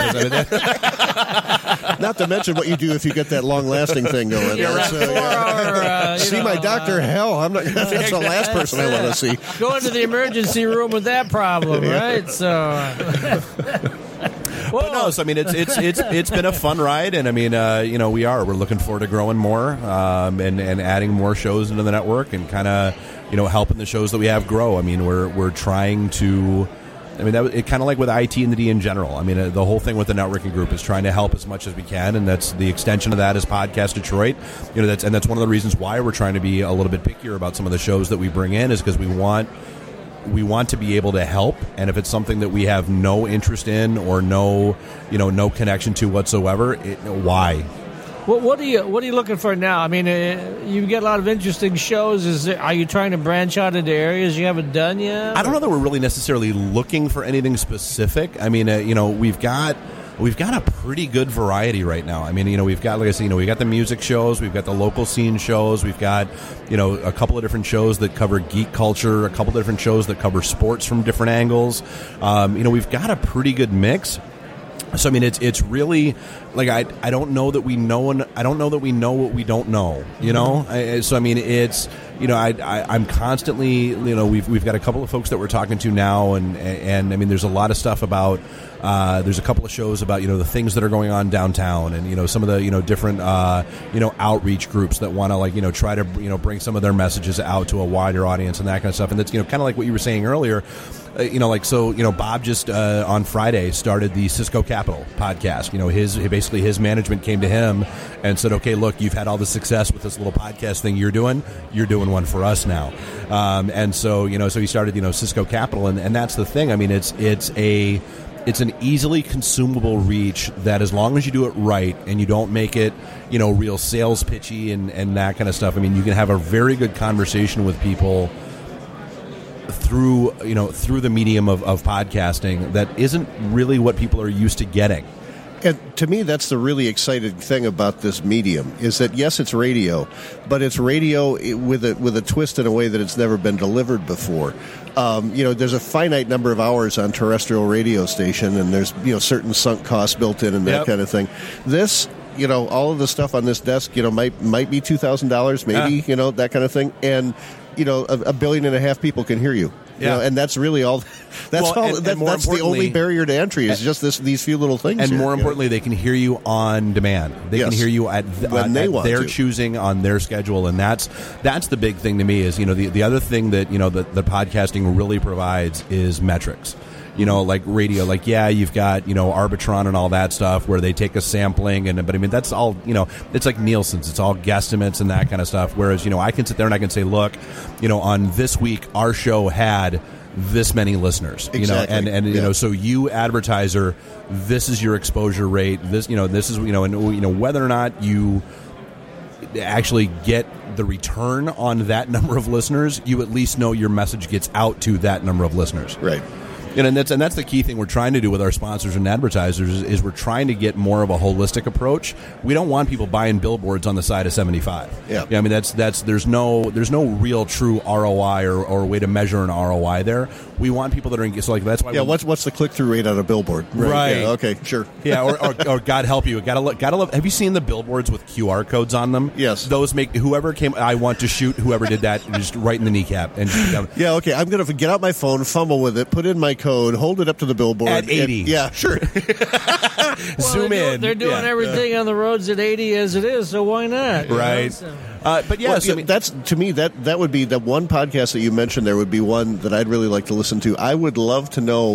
office? Not to mention what you do if you get that long-lasting thing going. See my doctor? Hell, I'm not. That's the last person I want to see. Go into the emergency room with that problem, right? So. But no, so I mean, it's been a fun ride, and I mean, we're looking forward to growing more, and adding more shows into the network, and kind of, helping the shows that we have grow. I mean, we're trying to. I mean, it kind of like with IT and the D in general. I mean, the whole thing with the networking group is trying to help as much as we can, and that's the extension of that is Podcast Detroit. That's one of the reasons why we're trying to be a little bit pickier about some of the shows that we bring in, is because we want to be able to help, and if it's something that we have no interest in or no connection to whatsoever, why? Well, what are you looking for now? I mean, you get a lot of interesting shows. Are you trying to branch out into areas you haven't done yet? I don't know that we're really necessarily looking for anything specific. I mean, we've got a pretty good variety right now. I mean, we've got, like I said, we got the music shows, we've got the local scene shows, we've got, a couple of different shows that cover geek culture, a couple of different shows that cover sports from different angles. We've got a pretty good mix. So I mean, it's really like I don't know that we know, and I don't know that we know what we don't know. So I mean, it's I'm constantly we've got a couple of folks that we're talking to now, and I mean, there's a lot of stuff about. There's a couple of shows about the things that are going on downtown, and some of the different outreach groups that want to try to bring some of their messages out to a wider audience and that kind of stuff. And that's kind of like what you were saying earlier. Bob just on Friday started the Cisco Capital podcast. His management came to him and said, "Okay, look, you've had all the success with this little podcast thing you're doing one for us now." And so so he started Cisco Capital, and that's the thing. I mean, it's an easily consumable reach that, as long as you do it right and you don't make it, real sales pitchy and that kind of stuff. I mean, you can have a very good conversation with people through the medium of podcasting that isn't really what people are used to getting. And to me, that's the really exciting thing about this medium, is that, yes, it's radio, but it's radio with a twist in a way that it's never been delivered before. There's a finite number of hours on terrestrial radio station, and there's certain sunk costs built in and that kind of thing. This, all of the stuff on this desk, might be $2,000, maybe, that kind of thing, and 1.5 billion people can hear you. And that's really all. That's the only barrier to entry is just these few little things. And here, more importantly, they can hear you on demand. They can hear you at their choosing, on their schedule, and that's the big thing to me. Is the other thing that the podcasting really provides is metrics. Like radio, you've got, Arbitron and all that stuff where they take a sampling, but I mean, that's all, it's like Nielsen's, it's all guesstimates and that kind of stuff. Whereas, I can sit there and I can say, look, on this week, our show had this many listeners, Exactly. So you advertiser, this is your exposure rate, this is, and whether or not you actually get the return on that number of listeners, you at least know your message gets out to that number of listeners. Right. And that's the key thing we're trying to do with our sponsors and advertisers is we're trying to get more of a holistic approach. We don't want people buying billboards on the side of 75. Yeah. I mean, there's no real true ROI or way to measure an ROI there. We want people that are so that's why. Yeah. What's the click through rate on a billboard? Right. Yeah, okay. Sure. Yeah. Or God help you. Gotta love. Have you seen the billboards with QR codes on them? Yes. Those make whoever came. I want to shoot whoever did that just right in the kneecap. And yeah. Okay. I'm gonna get out my phone, fumble with it, put in my code, hold it up to the billboard at 80. Yeah. Sure. Zoom in. They're doing everything on the roads at 80 as it is, so why not? Right. But yes, well, that's to me that would be the one podcast that you mentioned. There would be one that I'd really like to listen to. I would love to know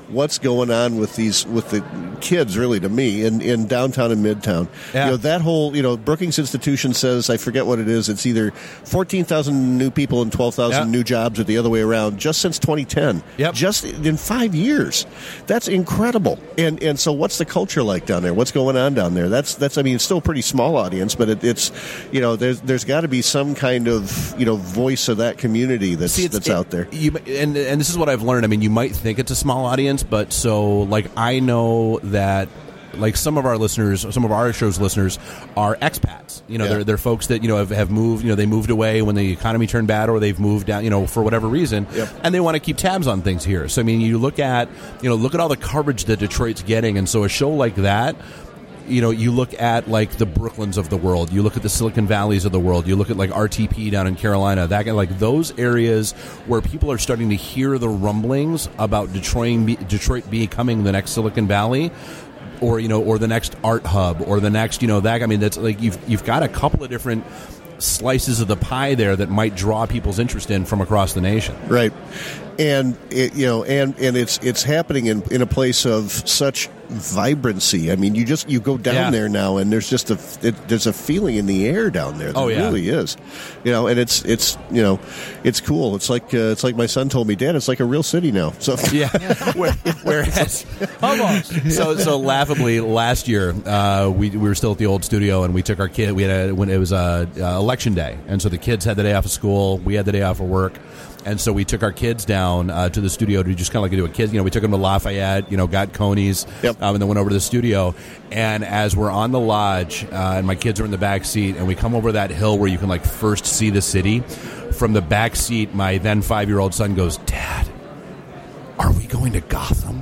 what's going on with the kids, really, to me, in downtown and midtown. Yeah. That whole, Brookings Institution says, I forget what it is, it's either 14,000 new people and 12,000 new jobs, or the other way around, just since 2010. Yep. Just in 5 years. That's incredible. And so what's the culture like down there? What's going on down there? That's it's still a pretty small audience, but it's there's got to be some kind of voice of that community that's out there. And this is what I've learned. I mean, you might think it's a small audience, but I know that some of our listeners, some of our show's listeners are expats. They're folks that have moved. They moved away when the economy turned bad, or they've moved down. For whatever reason, and they want to keep tabs on things here. So you look at all the coverage that Detroit's getting, and so a show like that. You look at the Brooklyns of the world. You look at the Silicon Valleys of the world. You look at RTP down in Carolina. Those areas where people are starting to hear the rumblings about Detroit becoming the next Silicon Valley, or the next art hub, or the next that's you've got a couple of different slices of the pie there that might draw people's interest in from across the nation. Right. And it's happening in a place of such vibrancy. I mean, you go down there now, and there's just there's a feeling in the air down there. There really is. And it's cool. It's like my son told me, Dad, it's like a real city now. So whereas almost. So laughably, last year we were still at the old studio, and we took our kid. When it was election day, and so the kids had the day off of school. We had the day off of work. And so we took our kids down to the studio to just kind of do a kids. We took them to Lafayette, got Coney's, and then went over to the studio. And as we're on the lodge, and my kids are in the back seat, and we come over that hill where you can first see the city, from the back seat, my then 5-year-old son goes, "Dad, are we going to Gotham?"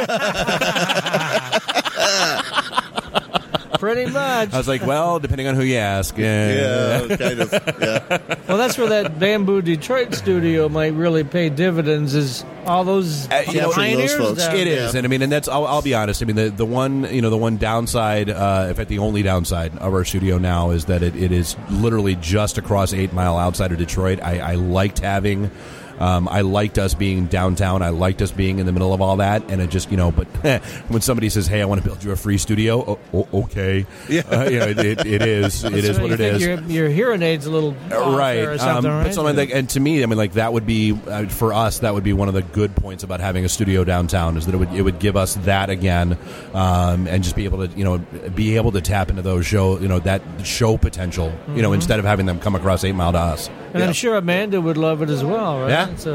Pretty much. I was like, well, depending on who you ask. Yeah, kind of. Yeah. Well, that's where that Bamboo Detroit studio might really pay dividends, is all those pioneers. Those folks. It is, and and that's. I'll be honest. The one downside, in fact, the only downside of our studio now is that it is literally just across 8 Mile outside of Detroit. I liked having. I liked us being downtown. I liked us being in the middle of all that. And it just, but when somebody says, "Hey, I want to build you a free studio," okay. Yeah. It is. It is what it is. Your hearing aid's a little right. Or something, right? But something and to me, that would be, for us, that would be one of the good points about having a studio downtown, is that it would give us that again, and just be able to tap into those that show potential, instead of having them come across 8 Mile to us. And I'm sure Amanda would love it as well, right? Yeah. So,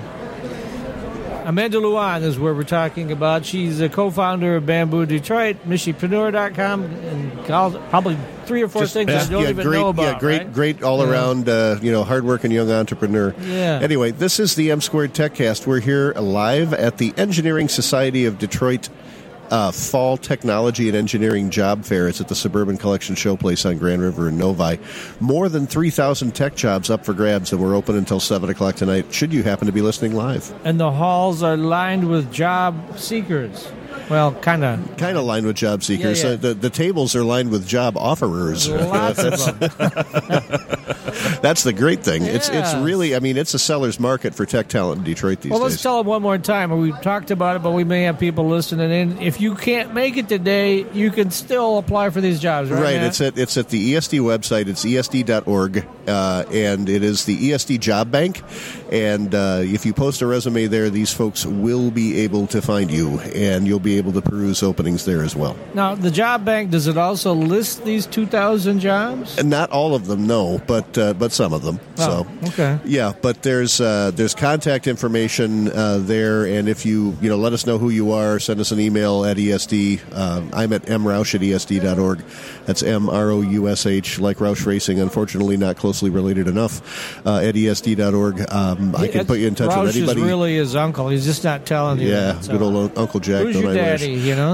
Amanda Luan is where we're talking about. She's a co-founder of Bamboo Detroit, Michipreneur.com, and probably 3 or 4 things I don't even know about. Yeah, great all-around, hard-working young entrepreneur. Yeah. Anyway, this is the M-Squared TechCast. We're here live at the Engineering Society of Detroit Fall Technology and Engineering Job Fair. It's at the Suburban Collection Showplace on Grand River in Novi. More than 3,000 tech jobs up for grabs, and we're open until 7 o'clock tonight, should you happen to be listening live. And the halls are lined with job seekers. Well, kind of lined with job seekers. Yeah. The tables are lined with job offerers. Lots of them. That's the great thing. Yeah. It's really, it's a seller's market for tech talent in Detroit these days. Well, let's tell them one more time. We've talked about it, but we may have people listening in. If you can't make it today, you can still apply for these jobs, right? Right. Matt? It's at the ESD website. It's esd.org, and it is the ESD Job Bank. And if you post a resume there, these folks will be able to find you, and you'll be able to peruse openings there as well. Now, the Job Bank, does it also list these 2,000 jobs? And not all of them, no, but some of them. Oh, so okay. Yeah, but there's contact information there, and if you let us know who you are, send us an email at ESD. I'm at mroush@esd.org. That's MROUSH, like Roush Racing. Unfortunately, not closely related enough. At ESD.org. I can put you in touch with anybody. Roush is really his uncle. He's just not telling you. Yeah, that, so. good old Uncle Jack. Who's your daddy?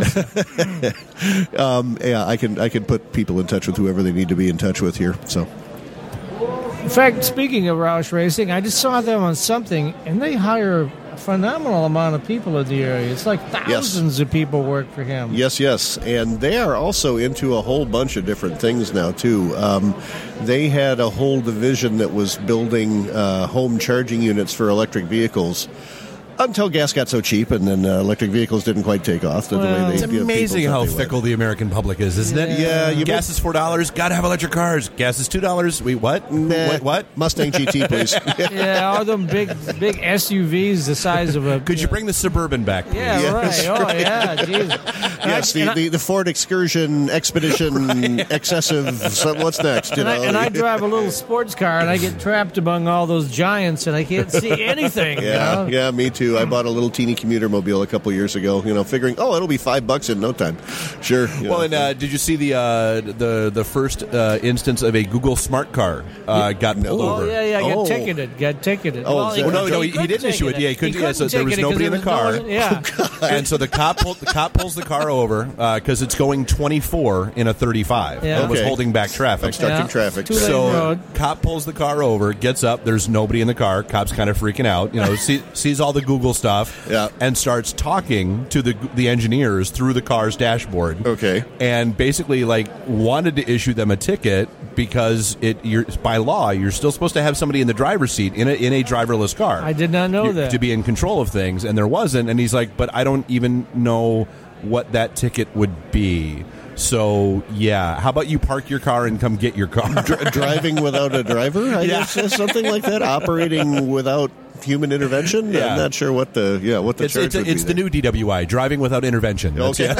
Yeah, I can put people in touch with whoever they need to be in touch with here. So. In fact, speaking of Roush Racing, I just saw them on something, and they hire a phenomenal amount of people in the area. It's like thousands of people work for him. Yes. And they are also into a whole bunch of different things now, too. They had a whole division that was building home charging units for electric vehicles. Until gas got so cheap, and then electric vehicles didn't quite take off the way they. It's amazing how fickle the American public is, isn't it? Yeah, gas is $4. Got to have electric cars. Gas is $2. Wait, what? Nah. Wait, what? Mustang GT, please. Yeah, all them big SUVs the size of a. Could you bring the Suburban back, please? Yeah, Yes. right. Oh, yeah, geez. Yes, the Ford Excursion Expedition Excessive. So what's next? You know? And I drive a little sports car, and I get trapped among all those giants, and I can't see anything. Yeah, yeah, me too. I bought a little teeny commuter mobile a couple years ago. Figuring, it'll be $5 in no time. Sure. Well, and did you see the first instance of a Google Smart Car got pulled over? Oh, yeah, got ticketed. Oh, Well, no, he didn't issue it. Yeah, he couldn't. So there was nobody in the car. And so the cop pulls the car over because it's going 24 in a 35. Yeah. It was Okay. holding back traffic. Obstructing traffic. Two-lane So road. cop pulls the car over, gets up. There's nobody in the car. Cop's kind of freaking out. Sees all the Google stuff, Yeah. and starts talking to the engineers through the car's dashboard. Okay. And basically, wanted to issue them a ticket because by law you're still supposed to have somebody in the driver's seat in a driverless car. I did not know that. To be in control of things, and there wasn't. And he's like, but I don't even know what that ticket would be. So, yeah, how about you park your car and come get your car? Driving without a driver, I guess, something like that. Operating without human intervention. Yeah. I'm not sure what the charge would be. It's the new DWI, driving without intervention. Okay.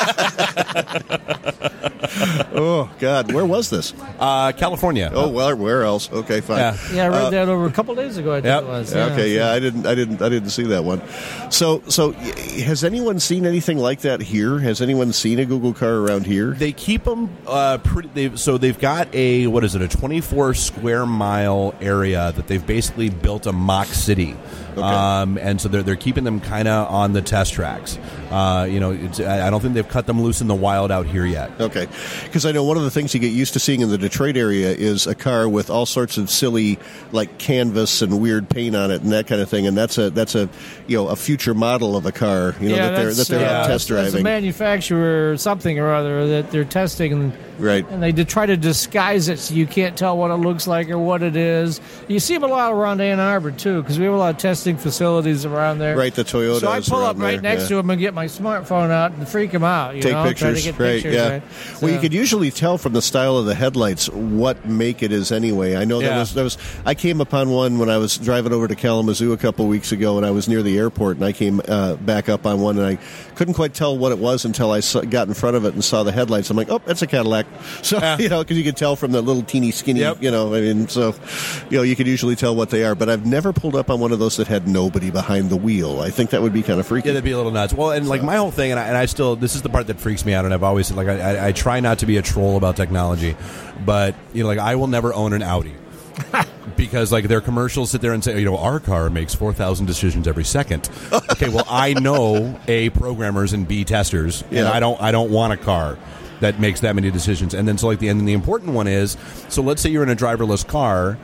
Oh God, where was this? California. Oh well, where else? Okay, fine. Yeah. I read that over a couple days ago. I think Yep. it was. Okay, yeah, I didn't see that one. So has anyone seen anything like that here? Has anyone seen a Google car around here? They keep them pretty. They've got a 24 square mile area that they've basically built a mock city. Okay. And so they're keeping them kind of on the test tracks. I don't think they've cut them loose in the wild out here yet. Okay, because I know one of the things you get used to seeing in the Detroit area is a car with all sorts of silly canvas and weird paint on it and that kind of thing, and that's a future model of a car that they're out test driving. It's a manufacturer or something or other that they're testing. Right. And they try to disguise it so you can't tell what it looks like or what it is. You see them a lot around Ann Arbor, too, because we have a lot of testing facilities around there. Right, the Toyotas. So I pull up right next to to them and get my smartphone out and freak them out. Take pictures. Try to get right, pictures, yeah. right? Well, you So- could usually tell from the style of the headlights what make it is anyway. I know Yeah. there was. I came upon one when I was driving over to Kalamazoo a couple weeks ago, and I was near the airport, and I came back up on one, and I couldn't quite tell what it was until I got in front of it and saw the headlights. I'm like, oh, that's a Cadillac. So because you could tell from the little teeny skinny, Yep. so you could usually tell what they are. But I've never pulled up on one of those that had nobody behind the wheel. I think that would be kind of freaky. Yeah, that'd be a little nuts. Well, and my whole thing, and I still, this is the part that freaks me out, and I've always said, I try not to be a troll about technology, but I will never own an Audi. Because their commercials sit there and say, our car makes 4,000 decisions every second. Okay, well, I know A, programmers, and B, testers, and Yeah. I don't want a car that makes that many decisions. And then the important one is, so let's say you're in a driverless car,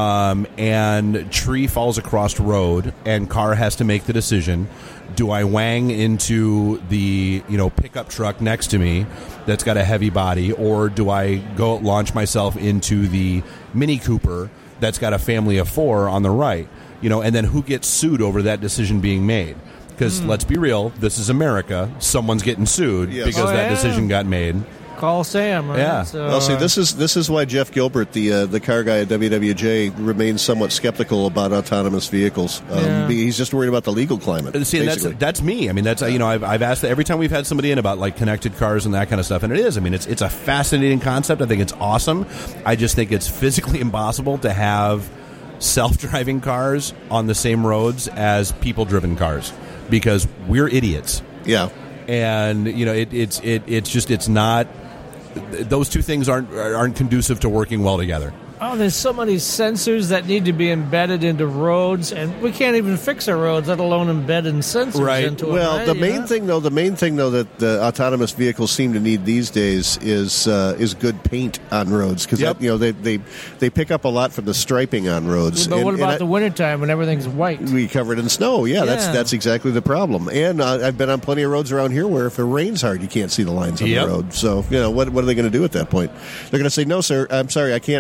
and tree falls across the road, and car has to make the decision: do I wang into the pickup truck next to me that's got a heavy body, or do I go launch myself into the Mini Cooper that's got a family of 4 on the right? And then who gets sued over that decision being made? Because let's be real, this is America. Someone's getting sued Yes. because Oh, that yeah. decision got made. Call Sam, right? Yeah. So, Well, see, this is why Jeff Gilbert, the car guy at WWJ, remains somewhat skeptical about autonomous vehicles. Yeah. He's just worried about the legal climate. See, and basically. that's me. I mean, that's I've asked every time we've had somebody in about connected cars and that kind of stuff, and it is. I mean, it's a fascinating concept. I think it's awesome. I just think it's physically impossible to have self-driving cars on the same roads as people-driven cars because we're idiots. Yeah. And it's not. Those two things aren't conducive to working well together. Oh, there's so many sensors that need to be embedded into roads, and we can't even fix our roads, let alone embed in sensors Right. into them. Well, right? the main thing though that the autonomous vehicles seem to need these days is good paint on roads because Yep. they pick up a lot from the striping on roads. But what And about I- the wintertime when everything's white? we covered in snow? Yeah, Yeah. that's exactly the problem. And I've been on plenty of roads around here where if it rains hard, you can't see the lines on Yep. the road. So what are they going to do at that point? They're going to say, "No, sir, I'm sorry, I can't drive the car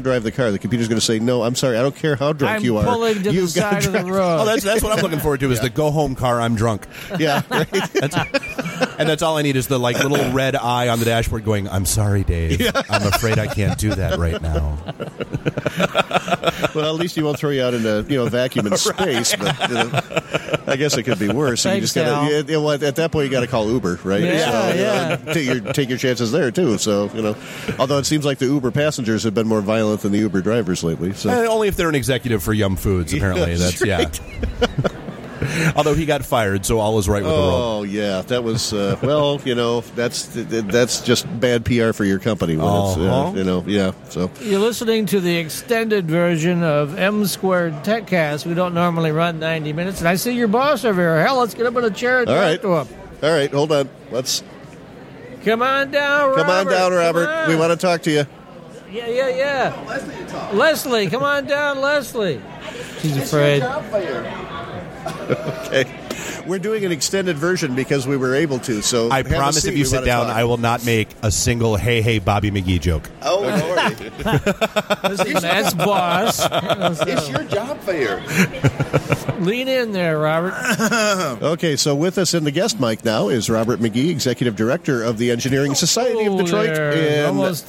car, the computer's going to say, no, I'm sorry, I don't care how drunk I'm you are. pulling to the You've got side of the drive." road. Oh, that's what I'm looking forward to is the go home car. I'm drunk. Yeah, right. And that's all I need is the like little red eye on the dashboard going, I'm sorry, Dave. I'm afraid I can't do that right now. Well, at least he won't throw you out in a vacuum in space. But I guess it could be worse. So you Thanks, just Al. gotta, at that point, you got to call Uber, right? Yeah, so, take your chances there too. So although it seems like the Uber passengers have been more violent than the Uber drivers lately. So Only if they're an executive for Yum Foods, apparently. That's right. Although he got fired, so all is right with the world. Oh yeah, that was that's just bad PR for your company. When it's, So You're listening to the extended version of M Squared TechCast. We don't normally run 90 minutes, and I see your boss over here. Hell, let's get up in a chair and talk to him. All right, hold on. Let's come on down, Robert. Come on down, Robert. On. We want to talk to you. Yeah. Leslie, come on down, Leslie. She's afraid. Okay. We're doing an extended version because we were able to. So I promise if you sit down, I will not make a single hey, Bobby McGee joke. Oh, Lordy. Listen, that's boss. It's your job fair. Lean in there, Robert. Okay, so with us in the guest mic now is Robert McGee, Executive Director of the Engineering Society of Detroit. There. And almost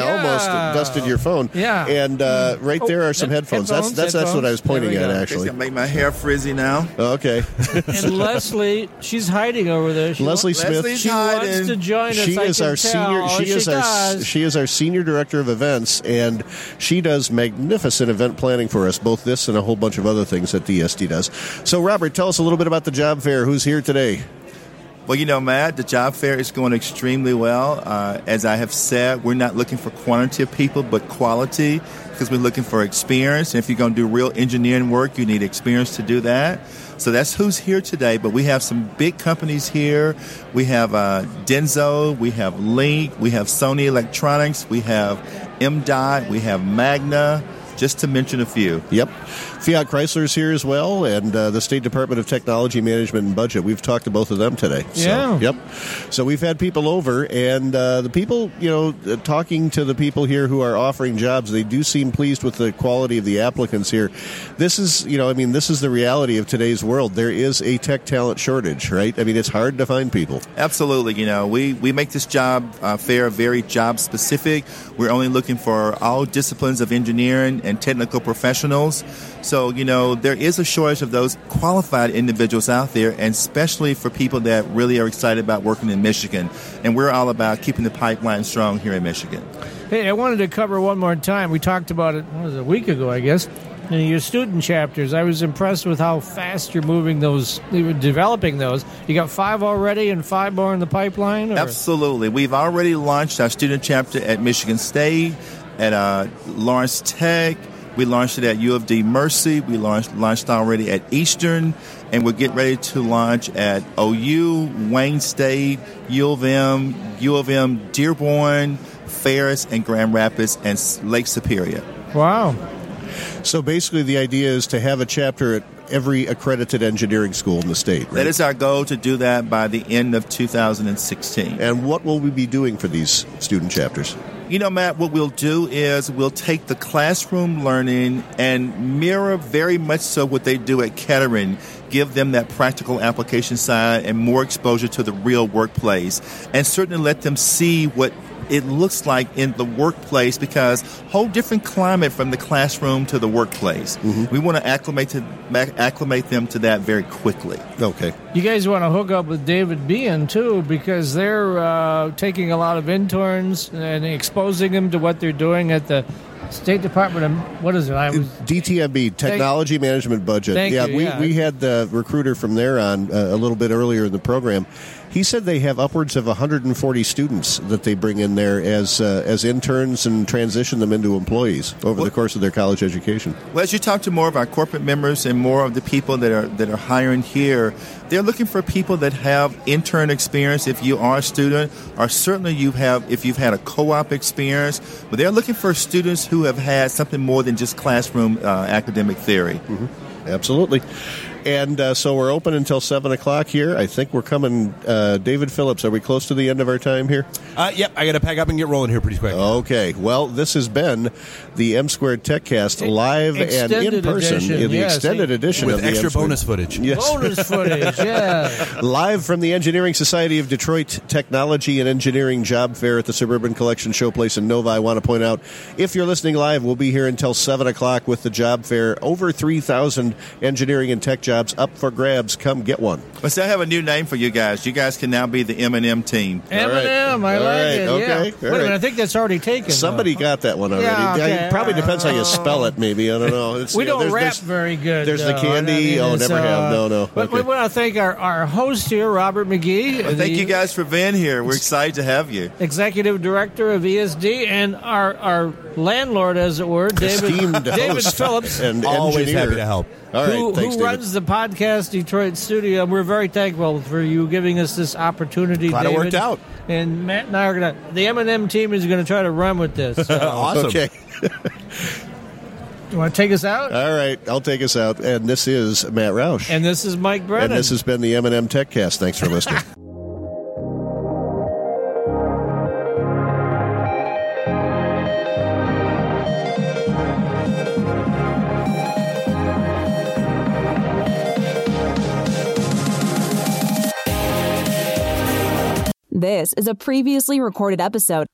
dusted your phone. Yeah. And right there are some headphones. That's what I was pointing at, actually. It's going to make my hair frizzy now. Okay. And Leslie, she's hiding over there. Leslie Smith. She wants to join us. She is our senior. She is our senior director of events, and she does magnificent event planning for us. Both this and a whole bunch of other things that DSD does. So, Robert, tell us a little bit about the job fair. Who's here today? Well, Matt, the job fair is going extremely well. As I have said, we're not looking for quantity of people, but quality, because we're looking for experience. And if you're going to do real engineering work, you need experience to do that. So that's who's here today. But we have some big companies here. We have Denso, we have Link, we have Sony Electronics, we have MDOT, we have Magna, just to mention a few. Yep. Fiat Chrysler's here as well, and the State Department of Technology Management and Budget. We've talked to both of them today. Yeah. Yep. So we've had people over, and the people, talking to the people here who are offering jobs, they do seem pleased with the quality of the applicants here. This is, this is the reality of today's world. There is a tech talent shortage, right? I mean, it's hard to find people. Absolutely. We make this job fair very job specific. We're only looking for all disciplines of engineering and technical professionals. So, there is a shortage of those qualified individuals out there, and especially for people that really are excited about working in Michigan. And we're all about keeping the pipeline strong here in Michigan. Hey, I wanted to cover one more time. We talked about it, a week ago, I guess. Your student chapters, I was impressed with how fast you're moving those, developing those. You got 5 already and 5 more in the pipeline? Or? Absolutely. We've already launched our student chapter at Michigan State, at Lawrence Tech. We launched it at U of D Mercy. We launched already at Eastern, and we're getting ready to launch at OU, Wayne State, U of M, Dearborn, Ferris, and Grand Rapids, and Lake Superior. Wow. So basically the idea is to have a chapter at every accredited engineering school in the state, right? That is our goal, to do that by the end of 2016. And what will we be doing for these student chapters? Matt, what we'll do is we'll take the classroom learning and mirror very much so what they do at Kettering, give them that practical application side and more exposure to the real workplace, and certainly let them see what it looks like in the workplace, because whole different climate from the classroom to the workplace. Mm-hmm. We want to acclimate them to that very quickly. Okay. You guys want to hook up with David Behan, too, because they're taking a lot of interns and exposing them to what they're doing at the State Department of, what is it? DTMB, Technology Management Budget. We had the recruiter from there on a little bit earlier in the program. He said they have upwards of 140 students that they bring in there as interns and transition them into employees over the course of their college education. Well, as you talk to more of our corporate members and more of the people that are hiring here, they're looking for people that have intern experience if you are a student, or certainly if you've had a co-op experience. But they're looking for students who have had something more than just classroom academic theory. Mm-hmm. Absolutely. And so we're open until 7 o'clock here. I think we're coming. David Phillips, are we close to the end of our time here? Yep, I got to pack up and get rolling here pretty quick. Okay. Well, this has been the M Squared TechCast live and in person. Edition. The extended edition with of the extra M Squared. bonus footage. Yes. Bonus footage, yeah. Live from the Engineering Society of Detroit Technology and Engineering Job Fair at the Suburban Collection Showplace in Nova. I want to point out, if you're listening live, we'll be here until 7 o'clock with the job fair. Over 3,000 engineering and tech jobs up for grabs. Come get one. Let's have a new name for you guys. You guys can now be the M&M team. M&M, I like it. Okay. Yeah. All Wait a minute, I think that's already taken. Somebody got that one already. Yeah, okay. It probably depends how you spell it, maybe. I don't know. We don't rap very good. There's the candy. Never have. No. But we want to thank our host here, Robert McGee. Well, thank you guys for being here. We're excited to have you. Executive Director of ESD, and our landlord, as it were, David Phillips. And always engineer. happy to help. All right, who thanks, David. runs the podcast Detroit studio. We're very thankful for you giving us this opportunity, Glad David. it worked out. And Matt and I are the M&M team is going to try to run with this. So. Awesome. Okay. You want to take us out? All right, I'll take us out. And this is Matt Roush. And this is Mike Brennan. And this has been the M&M TechCast. Thanks for listening. This is a previously recorded episode